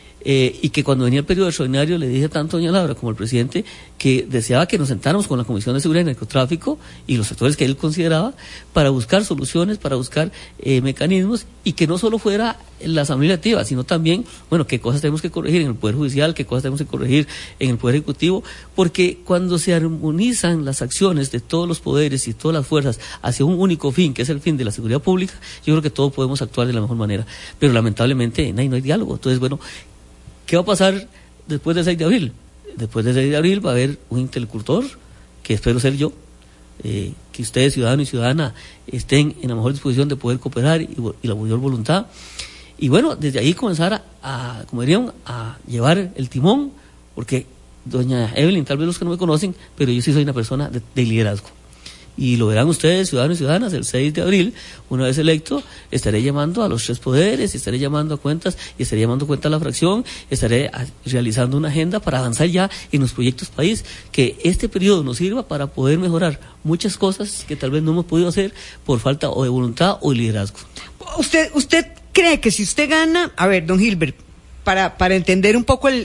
Y que cuando venía el periodo extraordinario le dije tanto a doña Laura como al presidente que deseaba que nos sentáramos con la Comisión de Seguridad y Narcotráfico y los sectores que él consideraba para buscar soluciones, para buscar mecanismos y que no solo fuera la Asamblea Legislativa, sino también, bueno, qué cosas tenemos que corregir en el Poder Judicial, qué cosas tenemos que corregir en el Poder Ejecutivo, porque cuando se armonizan las acciones de todos los poderes y todas las fuerzas hacia un único fin, que es el fin de la seguridad pública, yo creo que todos podemos actuar de la mejor manera. Pero lamentablemente no hay diálogo. Entonces, bueno, ¿qué va a pasar después del 6 de abril? Después del 6 de abril va a haber un interlocutor, que espero ser yo, que ustedes, ciudadanos y ciudadanas, estén en la mejor disposición de poder cooperar y la mayor voluntad. Y bueno, desde ahí comenzar como dirían, a llevar el timón, porque doña Evelyn, tal vez los que no me conocen, pero yo sí soy una persona de liderazgo. Y lo verán ustedes, ciudadanos y ciudadanas, el 6 de abril, una vez electo, estaré llamando a los tres poderes, estaré llamando a cuentas, y estaré llamando a cuenta a la fracción, estaré realizando una agenda para avanzar ya en los proyectos país, que este periodo nos sirva para poder mejorar muchas cosas que tal vez no hemos podido hacer por falta o de voluntad o de liderazgo. ¿Usted cree que si usted gana, a ver, don Gilbert, para entender un poco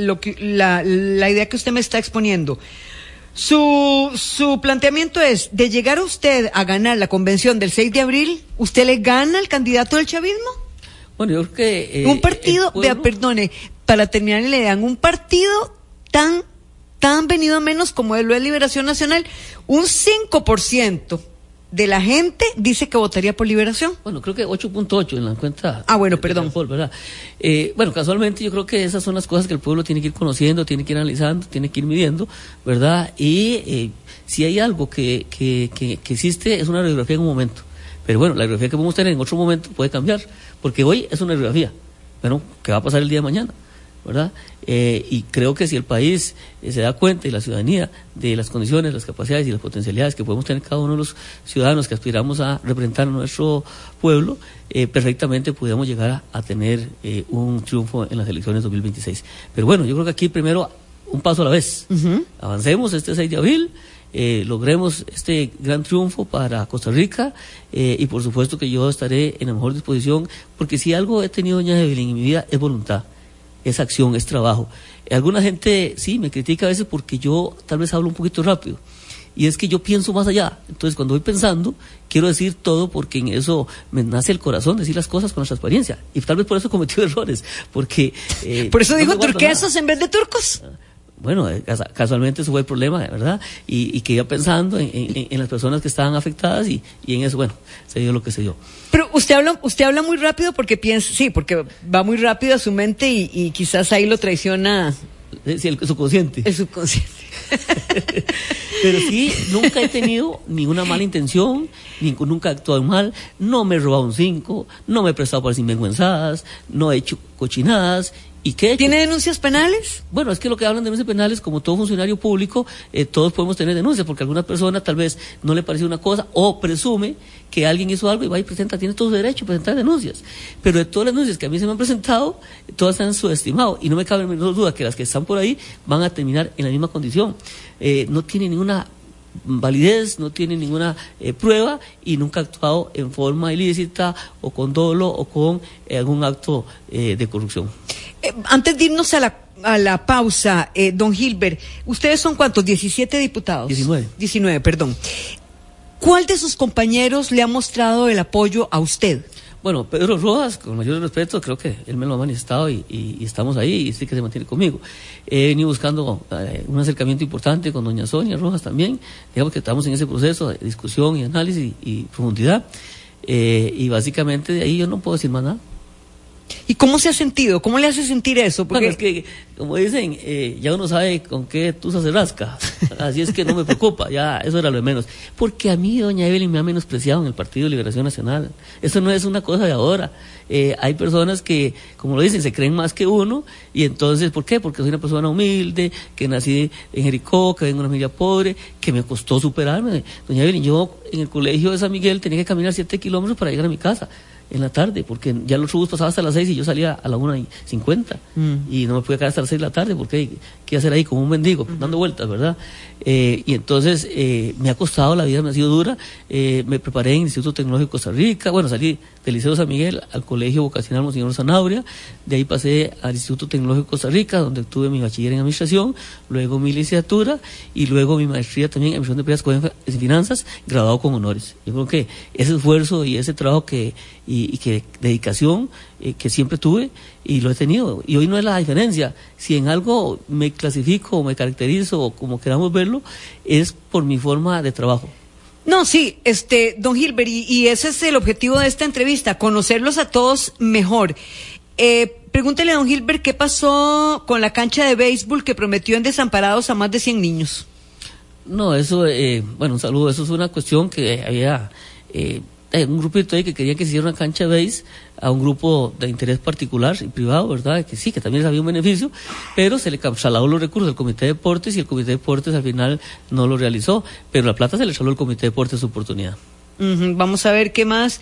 la idea que usted me está exponiendo, Su planteamiento es, de llegar a usted a ganar la convención del 6 de abril, ¿usted le gana al candidato del chavismo? Bueno, yo creo que... un partido, perdone, para terminar le dan un partido tan venido a menos como lo es Liberación Nacional, un 5% de la gente dice que votaría por Liberación. Bueno, creo que 8.8 en la cuenta. Bueno, perdón. ¿Verdad? Bueno, casualmente yo creo que esas son las cosas que el pueblo tiene que ir conociendo, tiene que ir analizando, tiene que ir midiendo, ¿verdad? Y si hay algo que existe, es una radiografía en un momento. Pero bueno, la radiografía que podemos tener en otro momento puede cambiar, porque hoy es una radiografía. Bueno, ¿qué va a pasar el día de mañana? ¿Verdad? Y creo que si el país se da cuenta y la ciudadanía de las condiciones, las capacidades y las potencialidades que podemos tener cada uno de los ciudadanos que aspiramos a representar a nuestro pueblo, perfectamente podríamos llegar a tener un triunfo en las elecciones 2026. Pero bueno, yo creo que aquí primero un paso a la vez. Uh-huh. Avancemos este 6 de abril, logremos este gran triunfo para Costa Rica y por supuesto que yo estaré en la mejor disposición, porque si algo he tenido, doña Evelyn, en mi vida es voluntad. Es acción, es trabajo. Alguna gente sí me critica a veces porque yo tal vez hablo un poquito rápido. y es que yo pienso más allá. Entonces, cuando voy pensando, quiero decir todo porque en eso me nace el corazón decir las cosas con la transparencia. Y tal vez por eso he cometido errores, porque... por eso dijo turquesos en vez de turcos. Bueno, casualmente eso fue el problema, ¿verdad? Y que iba pensando en las personas que estaban afectadas y en eso, bueno, se dio lo que se dio. Pero usted habla muy rápido porque piensa, sí, porque va muy rápido a su mente y quizás ahí lo traiciona. Sí, el subconsciente. El subconsciente. Pero sí, nunca he tenido ninguna mala intención, nunca he actuado mal, no me he robado un 5, no me he prestado para sinvergüenzadas, no he hecho cochinadas. ¿Y qué? ¿Tiene denuncias penales? Bueno, es que lo que hablan de denuncias penales, como todo funcionario público, todos podemos tener denuncias, porque alguna persona tal vez no le pareció una cosa o presume que alguien hizo algo y va y presenta, tiene todo su derecho a presentar denuncias. Pero de todas las denuncias que a mí se me han presentado, todas están subestimadas y no me cabe menor duda que las que están por ahí van a terminar en la misma condición. No tiene ninguna validez, no tiene ninguna prueba y nunca ha actuado en forma ilícita o con dolo o con algún acto de corrupción. Antes de irnos a la pausa, don Gilbert, ¿ustedes son cuántos? ¿17 diputados? 19, perdón. ¿Cuál de sus compañeros le ha mostrado el apoyo a usted? Bueno, Pedro Rojas, con mayor respeto, creo que él me lo ha manifestado y estamos ahí y sí que se mantiene conmigo. He venido buscando un acercamiento importante con doña Sonia Rojas también, digamos que estamos en ese proceso de discusión y análisis y profundidad, y básicamente de ahí yo no puedo decir más nada. ¿Y cómo se ha sentido? ¿Cómo le hace sentir eso? Porque... Bueno, es que, como dicen, ya uno sabe con qué tusa se rasca, así es que no me preocupa, ya eso era lo de menos. Porque a mí doña Evelyn me ha menospreciado en el Partido de Liberación Nacional. Eso no es una cosa de ahora. Hay personas que, como lo dicen, se creen más que uno, y entonces, ¿por qué? Porque soy una persona humilde, que nací en Jericó, que vengo de una familia pobre, que me costó superarme. Doña Evelyn, yo en el colegio de San Miguel tenía que caminar 7 kilómetros para llegar a mi casa en la tarde, porque ya los bus pasaban hasta las 6 y yo salía a la 1:50 y no me podía quedar hasta las 6 de la tarde porque qué hacer ahí como un mendigo, dando vueltas, ¿verdad? Y entonces me ha costado, la vida me ha sido dura. Me preparé en el Instituto Tecnológico de Costa Rica, bueno, salí del Liceo San Miguel al Colegio Vocacional Monseñor Zanabria, de ahí pasé al Instituto Tecnológico de Costa Rica, donde obtuve mi bachiller en Administración, luego mi licenciatura y luego mi maestría también en Administración de Empresas en Finanzas, graduado con honores. Yo creo que ese esfuerzo y ese trabajo y que dedicación que siempre tuve y lo he tenido, y hoy no es la diferencia. Si en algo me clasifico o me caracterizo o como queramos verlo, es por mi forma de trabajo. No, sí, don Gilbert, y ese es el objetivo de esta entrevista, conocerlos a todos mejor. Pregúntele a don Gilbert qué pasó con la cancha de béisbol que prometió en Desamparados a más de 100 niños. No, eso, bueno, un saludo, eso es una cuestión que había... un grupito ahí que quería que se hiciera una cancha de béis a un grupo de interés particular y privado, ¿verdad? Que sí, que también había un beneficio, pero se le trasladó los recursos al Comité de Deportes y el Comité de Deportes al final no lo realizó, pero la plata se le trasladó al Comité de Deportes su oportunidad. Vamos a ver qué más.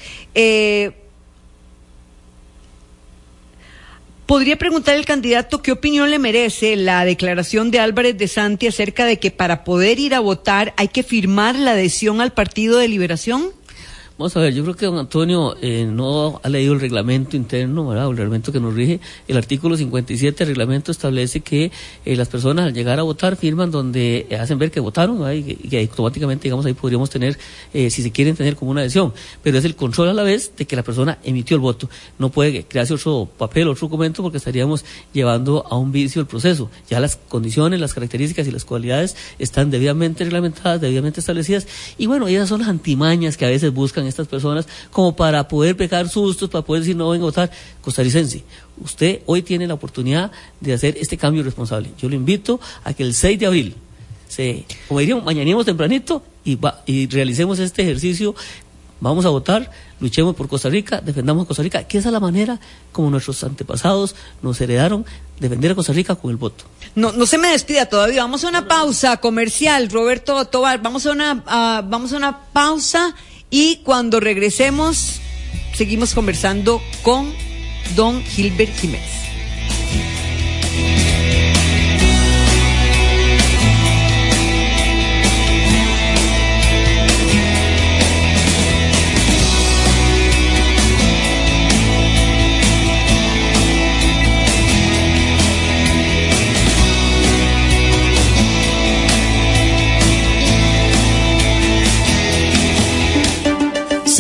¿Podría preguntar al candidato qué opinión le merece la declaración de Álvarez de Santi acerca de que para poder ir a votar hay que firmar la adhesión al Partido de Liberación? Vamos a ver, yo creo que don Antonio no ha leído el reglamento interno, ¿verdad? El reglamento que nos rige. El artículo 57 del reglamento establece que las personas al llegar a votar firman donde hacen ver que votaron, ¿verdad? Y que automáticamente, digamos, ahí podríamos tener, si se quieren tener como una adhesión, pero es el control a la vez de que la persona emitió el voto. No puede crearse otro papel, otro documento, porque estaríamos llevando a un vicio el proceso. Ya las condiciones, las características y las cualidades están debidamente reglamentadas, debidamente establecidas, y bueno, esas son las antimañas que a veces buscan estas personas como para poder pegar sustos, para poder decir no vengo a votar. Costarricense, usted hoy tiene la oportunidad de hacer este cambio responsable. Yo lo invito a que el 6 de abril, como diríamos, mañanemos tempranito y realicemos este ejercicio. Vamos a votar, luchemos por Costa Rica, defendamos a Costa Rica, que esa es la manera como nuestros antepasados nos heredaron defender a Costa Rica con el voto. No se me despida todavía, vamos a una pausa comercial, Roberto Tobar, vamos a una pausa. Y cuando regresemos, seguimos conversando con don Gilbert Jiménez.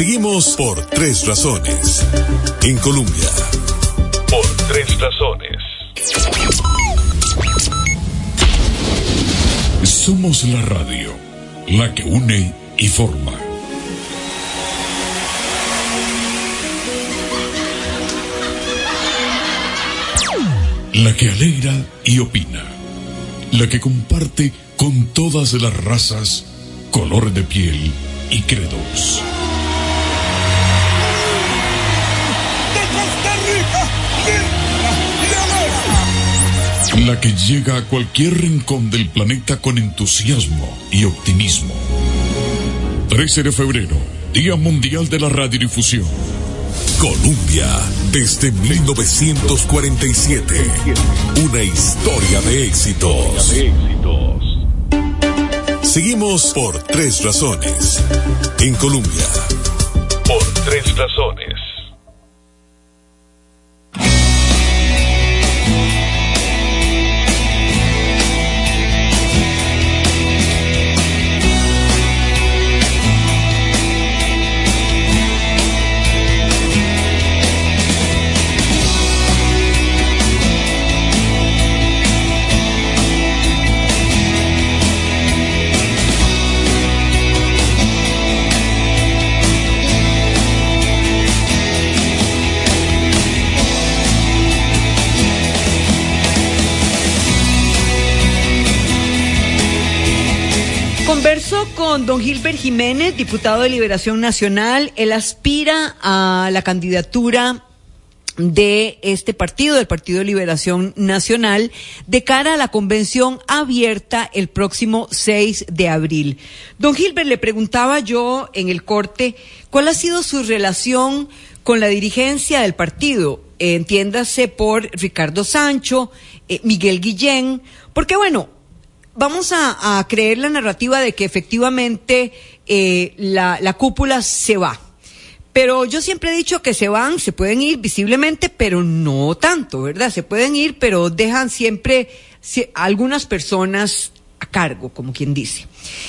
Seguimos por 3 razones. En Colombia. Por 3 razones. Somos la radio, la que une y forma. La que alegra y opina. La que comparte con todas las razas, colores de piel y credos. La que llega a cualquier rincón del planeta con entusiasmo y optimismo. 13 de febrero, Día Mundial de la Radiodifusión. Colombia, desde 1947. Una historia de éxitos. Seguimos por 3 razones. En Colombia. Por 3 razones. Converso con don Gilbert Jiménez, diputado de Liberación Nacional. Él aspira a la candidatura de este partido, del Partido de Liberación Nacional, de cara a la convención abierta el próximo 6 de abril. Don Gilbert, le preguntaba yo en el corte, ¿cuál ha sido su relación con la dirigencia del partido? Entiéndase por Ricardo Sancho, Miguel Guillén, porque bueno, vamos a creer la narrativa de que efectivamente la cúpula se va. Pero yo siempre he dicho que se pueden ir visiblemente, pero no tanto, ¿verdad? Se pueden ir, pero dejan siempre algunas personas a cargo, como quien dice.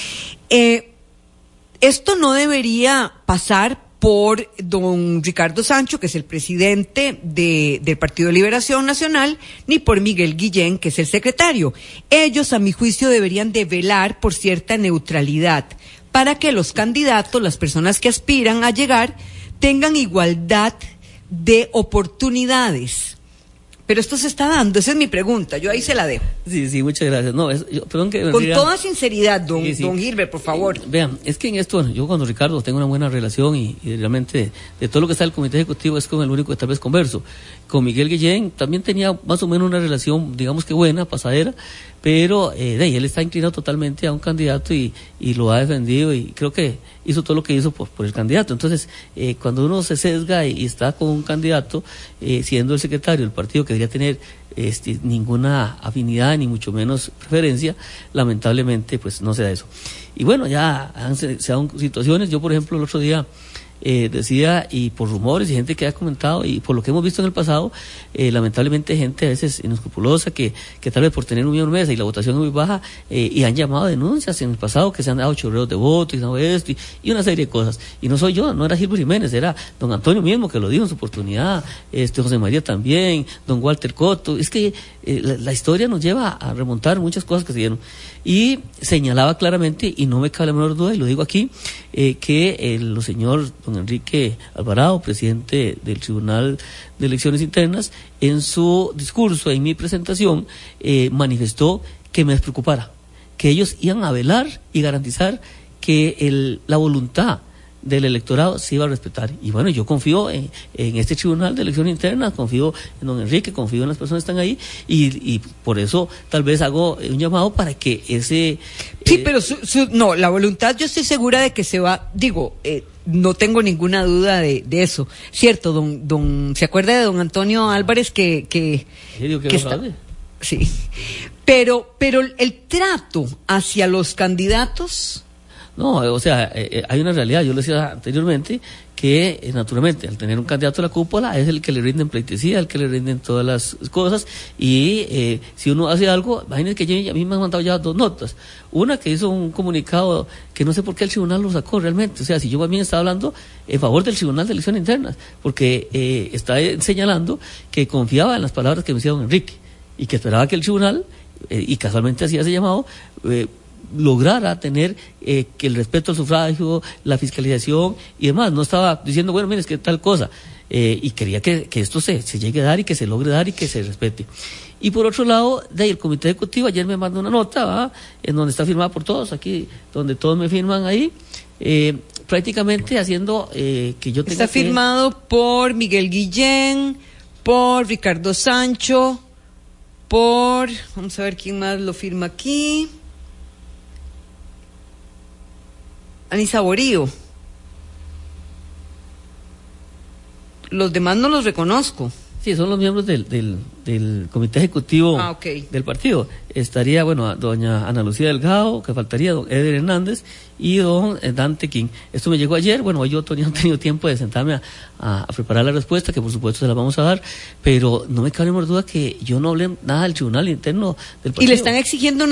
Esto no debería pasar por don Ricardo Sancho, que es el presidente del Partido de Liberación Nacional, ni por Miguel Guillén, que es el secretario. Ellos, a mi juicio, deberían de velar por cierta neutralidad, para que los candidatos, las personas que aspiran a llegar, tengan igualdad de oportunidades. Pero esto se está dando, esa es mi pregunta, yo ahí se la dejo. Sí, muchas gracias. No, perdón que con toda sinceridad, don Gilbert, por favor. Vean, es que en esto, bueno, yo con Ricardo tengo una buena relación y realmente de todo lo que está en el comité ejecutivo es con el único que tal vez converso. Con Miguel Guillén también tenía más o menos una relación, digamos que buena, pasadera, pero él está inclinado totalmente a un candidato y lo ha defendido y creo que hizo todo lo que hizo por el candidato. Entonces, cuando uno se sesga y está con un candidato, siendo el secretario del partido que debería tener ninguna afinidad ni mucho menos preferencia, lamentablemente pues no se da eso. Y bueno, ya se dan situaciones. Yo, por ejemplo, el otro día decía, y por rumores y gente que ha comentado y por lo que hemos visto en el pasado, lamentablemente gente a veces inescrupulosa que tal vez por tener un millón de mesas y la votación es muy baja, y han llamado a denuncias en el pasado que se han dado chorreos de votos y una serie de cosas. Y no soy yo, no era Gilbert Jiménez, era don Antonio mismo que lo dijo en su oportunidad, José María también, don Walter Cotto. Es que la historia nos lleva a remontar muchas cosas que se dieron. Y señalaba claramente, y no me cabe la menor duda, y lo digo aquí, que el señor don Enrique Alvarado, presidente del Tribunal de Elecciones Internas, en su discurso, en mi presentación, manifestó que me despreocupara, que ellos iban a velar y garantizar que la voluntad del electorado se iba a respetar. Y bueno, yo confío en este Tribunal de Elecciones Internas, confío en don Enrique, confío en las personas que están ahí, y por eso tal vez hago un llamado para que ese... Sí, pero no, la voluntad yo estoy segura de que se va, no tengo ninguna duda de eso. Cierto, ¿se acuerda de don Antonio Álvarez que está? Sí. Pero el trato hacia los candidatos... No, o sea, hay una realidad, yo lo decía anteriormente, que naturalmente al tener un candidato a la cúpula es el que le rinden pleitesía, el que le rinden todas las cosas, y si uno hace algo, imagínense que a mí me han mandado ya 2 notas, una que hizo un comunicado que no sé por qué el tribunal lo sacó realmente, o sea, si yo también estaba hablando en favor del Tribunal de Elecciones Internas, porque está señalando que confiaba en las palabras que me decía don Enrique, y que esperaba que el tribunal, y casualmente hacía ese llamado, lograra tener que el respeto al sufragio, la fiscalización y demás. No estaba diciendo, bueno, mire, es que tal cosa. Y quería que esto se llegue a dar y que se logre dar y que se respete. Y por otro lado, de ahí el comité ejecutivo ayer me mandó una nota, ¿va?, en donde está firmada por todos, aquí, donde todos me firman ahí, prácticamente haciendo que yo tenga. Está firmado por Miguel Guillén, por Ricardo Sancho, vamos a ver quién más lo firma aquí. Anisa Borío. Los demás no los reconozco. Sí, son los miembros del comité ejecutivo del partido. Estaría, bueno, doña Ana Lucía Delgado, que faltaría, don Eder Hernández y don Dante King. Esto me llegó ayer, bueno, yo todavía no he tenido tiempo de sentarme a preparar la respuesta, que por supuesto se la vamos a dar, pero no me cabe menor duda que yo no hablé nada del tribunal interno del partido. ¿Y le están exigiendo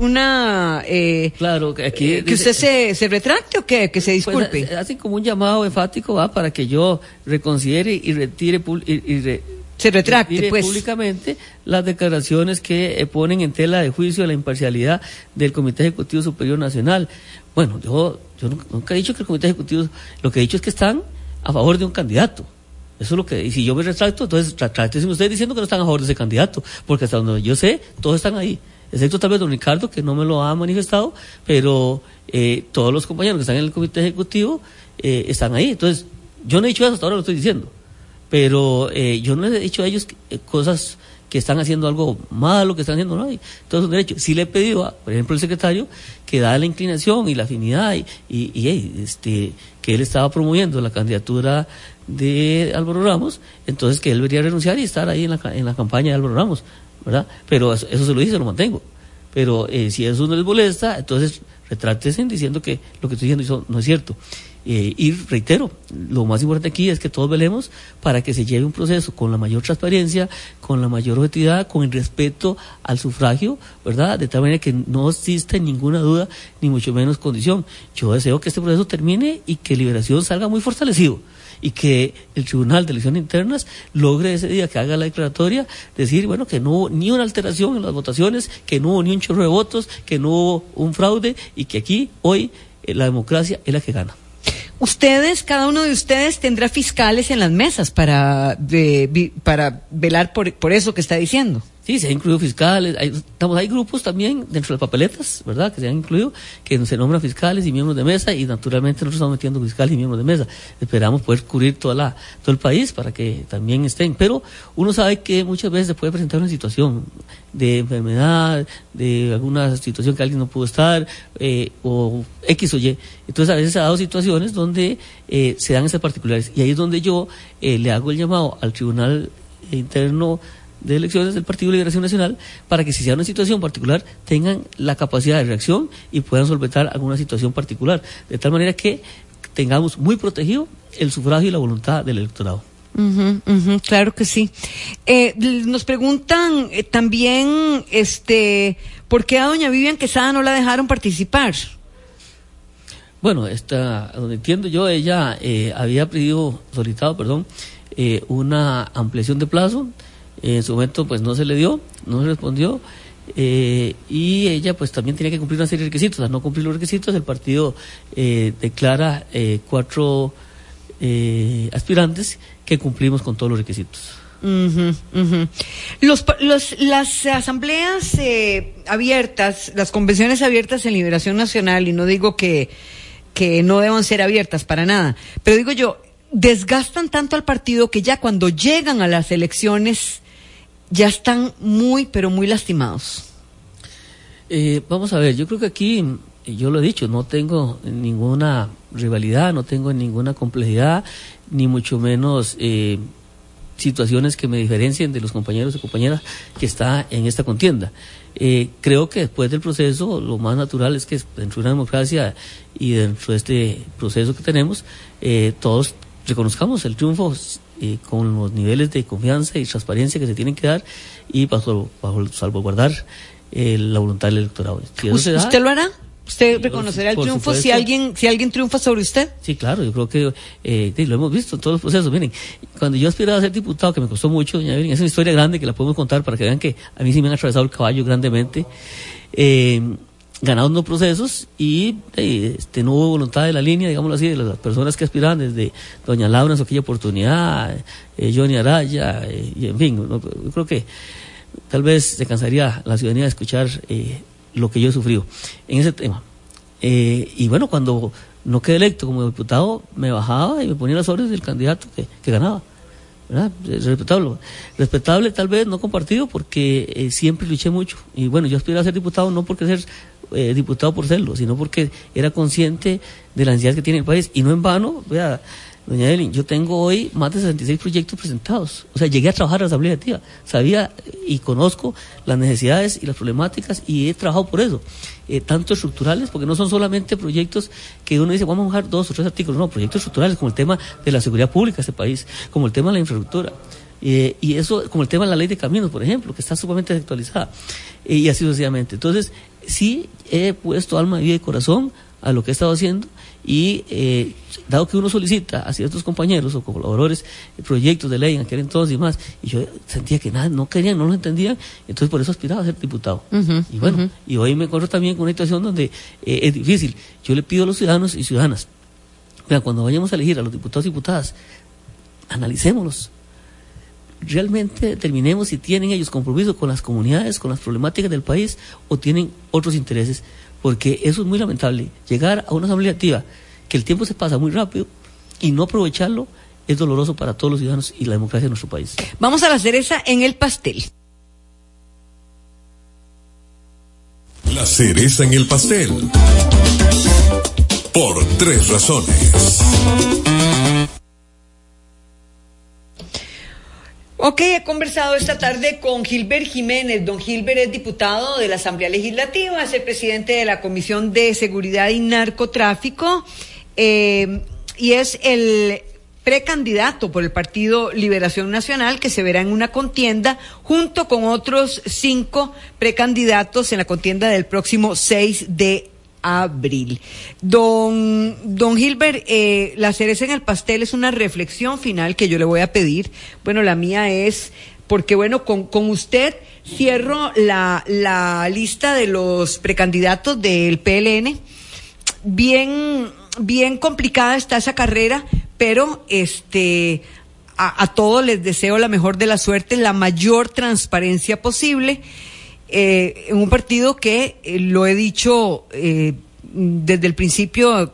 claro, que aquí que usted se retracte o qué? Que se disculpe. Pues, hacen como un llamado enfático, ¿va?, para que yo reconsidere y retire se retracte, pues, públicamente las declaraciones que ponen en tela de juicio la imparcialidad del Comité Ejecutivo Superior Nacional. Bueno, yo nunca he dicho que el Comité Ejecutivo, lo que he dicho es que están a favor de un candidato. Eso es lo que, y si yo me retracto, entonces trátense ustedes diciendo que no están a favor de ese candidato, porque hasta donde yo sé, todos están ahí, excepto tal vez don Ricardo, que no me lo ha manifestado, pero todos los compañeros que están en el Comité Ejecutivo están ahí. Entonces, yo no he dicho eso, hasta ahora lo estoy diciendo. Pero yo no les he dicho a ellos cosas que están haciendo algo malo, que están haciendo no hay todo su derecho. Sí le he pedido, por ejemplo, al secretario, que da la inclinación y la afinidad que él estaba promoviendo la candidatura de Álvaro Ramos, entonces que él debería renunciar y estar ahí en la campaña de Álvaro Ramos, ¿verdad? Pero eso se lo dice, lo mantengo. Pero si eso no les molesta, entonces retrátense diciendo que lo que estoy diciendo no es cierto. Y reitero, lo más importante aquí es que todos velemos para que se lleve un proceso con la mayor transparencia, con la mayor objetividad, con el respeto al sufragio, ¿verdad? De tal manera que no existe ninguna duda, ni mucho menos condición. Yo deseo que este proceso termine y que Liberación salga muy fortalecido y que el Tribunal de Elecciones Internas logre ese día que haga la declaratoria, decir, bueno, que no hubo ni una alteración en las votaciones, que no hubo ni un chorro de votos, que no hubo un fraude y que aquí, hoy, la democracia es la que gana. Ustedes, cada uno de ustedes tendrá fiscales en las mesas para velar por eso que está diciendo. Sí, se han incluido fiscales, hay grupos también dentro de las papeletas, ¿verdad?, que se han incluido, que se nombran fiscales y miembros de mesa, y naturalmente nosotros estamos metiendo fiscales y miembros de mesa. Esperamos poder cubrir todo el país para que también estén, pero uno sabe que muchas veces se puede presentar una situación de enfermedad, de alguna situación que alguien no pudo estar, o X o Y. Entonces a veces se ha dado situaciones donde se dan esas particulares, y ahí es donde yo le hago el llamado al Tribunal Interno de Elecciones del Partido de Liberación Nacional para que si sea una situación particular tengan la capacidad de reacción y puedan solventar alguna situación particular, de tal manera que tengamos muy protegido el sufragio y la voluntad del electorado. Claro que sí. Nos preguntan también ¿por qué a doña Vivian Quesada no la dejaron participar? Bueno, donde entiendo yo, ella había solicitado una ampliación de plazo. En su momento pues no se le dio, no se respondió, y ella pues también tenía que cumplir una serie de requisitos. Al no cumplir los requisitos, el partido declara 4 aspirantes que cumplimos con todos los requisitos. Las asambleas abiertas, las convenciones abiertas en Liberación Nacional, y no digo que no deban ser abiertas para nada, pero digo yo, desgastan tanto al partido que ya cuando llegan a las elecciones ya están muy, pero muy lastimados. Vamos a ver, yo creo que aquí, yo lo he dicho, no tengo ninguna rivalidad, no tengo ninguna complejidad, ni mucho menos situaciones que me diferencien de los compañeros y compañeras que está en esta contienda. Creo que después del proceso, lo más natural es que dentro de una democracia y dentro de este proceso que tenemos, todos reconozcamos el triunfo con los niveles de confianza y transparencia que se tienen que dar y bajo salvaguardar la voluntad del electorado. Si eso se da, ¿usted lo hará? ¿Usted reconocerá el triunfo si alguien triunfa sobre usted? Sí, claro, yo creo que lo hemos visto en todos los procesos. Miren, cuando yo aspiraba a ser diputado, que me costó mucho, doña Evelyn, es una historia grande que la podemos contar para que vean que a mí sí me han atravesado el caballo grandemente. Ganados unos procesos y no hubo voluntad de la línea, digámoslo así, de las personas que aspiraban, desde doña Laura en su aquella oportunidad, Johnny Araya, y en fin, yo creo que tal vez se cansaría la ciudadanía de escuchar lo que yo he sufrido en ese tema. Y bueno, cuando no quedé electo como diputado, me bajaba y me ponía las órdenes del candidato que ganaba, ¿verdad? Respetable tal vez, no compartido, porque siempre luché mucho. Y bueno, yo aspiraba a ser diputado no porque ser diputado por serlo, sino porque era consciente de la necesidad que tiene el país. Y no en vano, vea, doña Evelyn, yo tengo hoy más de 66 proyectos presentados. O sea, llegué a trabajar en la Asamblea Legislativa, sabía y conozco las necesidades y las problemáticas y he trabajado por eso. Tanto estructurales, porque no son solamente proyectos que uno dice, vamos a bajar 2 o 3 artículos, no, proyectos estructurales como el tema de la seguridad pública de este país, como el tema de la infraestructura, y eso, como el tema de la ley de caminos, por ejemplo, que está sumamente actualizada, y así sucesivamente. Entonces, sí he puesto alma, vida y corazón a lo que he estado haciendo, y dado que uno solicita a ciertos compañeros o colaboradores proyectos de ley en aquel entonces y más, y yo sentía que nada, no querían, no lo entendían, entonces por eso aspiraba a ser diputado. Y bueno, y hoy me encuentro también con una situación donde es difícil. Yo le pido a los ciudadanos y ciudadanas, vean, cuando vayamos a elegir a los diputados y diputadas, analicémoslos, realmente determinemos si tienen ellos compromiso con las comunidades, con las problemáticas del país, o tienen otros intereses, porque eso es muy lamentable. Llegar a una asamblea legislativa, que el tiempo se pasa muy rápido, y no aprovecharlo, es doloroso para todos los ciudadanos y la democracia de nuestro país. Vamos a la cereza en el pastel. La cereza en el pastel. Por 3 razones. Ok, he conversado esta tarde con Gilbert Jiménez. Don Gilbert es diputado de la Asamblea Legislativa, es el presidente de la Comisión de Seguridad y Narcotráfico, y es el precandidato por el Partido Liberación Nacional, que se verá en una contienda junto con otros 5 precandidatos en la contienda del próximo 6 de abril. Don Gilbert, la cereza en el pastel es una reflexión final que yo le voy a pedir. Bueno, la mía es, porque bueno, con usted cierro la lista de los precandidatos del PLN. Bien complicada está esa carrera, pero a todos les deseo la mejor de la suerte, la mayor transparencia posible. En un partido que, lo he dicho desde el principio,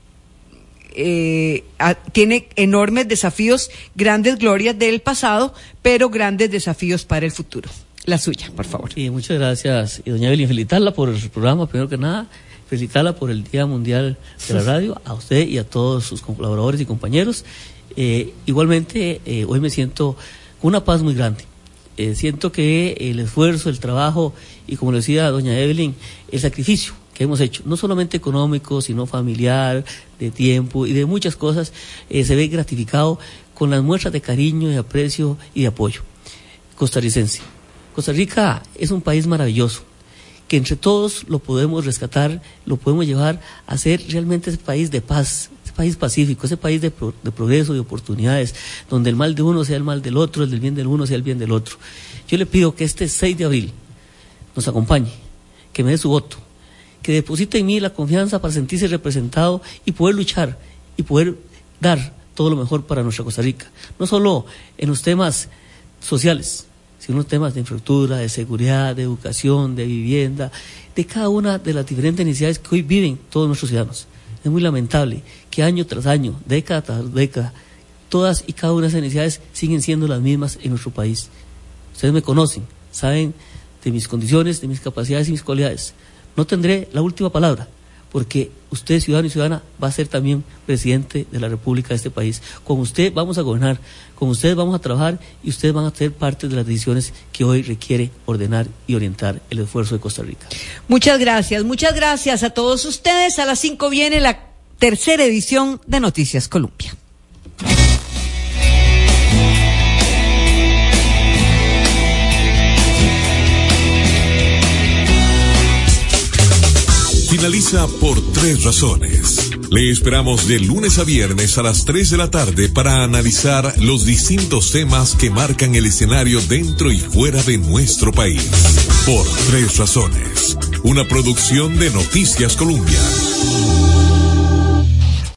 tiene enormes desafíos, grandes glorias del pasado, pero grandes desafíos para el futuro. La suya, por favor. Sí, muchas gracias, y doña Evelyn, felicitarla por el programa, primero que nada, felicitarla por el Día Mundial de la Radio, a usted y a todos sus colaboradores y compañeros. Igualmente, hoy me siento con una paz muy grande. Siento que el esfuerzo, el trabajo y, como le decía doña Evelyn, el sacrificio que hemos hecho, no solamente económico, sino familiar, de tiempo y de muchas cosas, se ve gratificado con las muestras de cariño, de aprecio y de apoyo costarricense. Costa Rica es un país maravilloso, que entre todos lo podemos rescatar, lo podemos llevar a ser realmente ese país de paz, ese país pacífico, ese país de progreso, de oportunidades, donde el mal de uno sea el mal del otro, el del bien del uno sea el bien del otro. Yo le pido que este 6 de abril nos acompañe, que me dé su voto, que deposite en mí la confianza para sentirse representado y poder luchar y poder dar todo lo mejor para nuestra Costa Rica, no solo en los temas sociales, sino en los temas de infraestructura, de seguridad, de educación, de vivienda, de cada una de las diferentes necesidades que hoy viven todos nuestros ciudadanos. Es muy lamentable que año tras año, década tras década, todas y cada una de esas necesidades siguen siendo las mismas en nuestro país. Ustedes me conocen, saben de mis condiciones, de mis capacidades y mis cualidades. No tendré la última palabra, porque usted, ciudadano y ciudadana, va a ser también presidente de la República de este país. Con usted vamos a gobernar, con ustedes vamos a trabajar y ustedes van a ser parte de las decisiones que hoy requiere ordenar y orientar el esfuerzo de Costa Rica. Muchas gracias a todos ustedes. A las 5 viene la tercera edición de Noticias Colombia. Finaliza Por Tres Razones. Le esperamos de lunes a viernes a las 3 de la tarde para analizar los distintos temas que marcan el escenario dentro y fuera de nuestro país. Por Tres Razones, una producción de Noticias Colombia.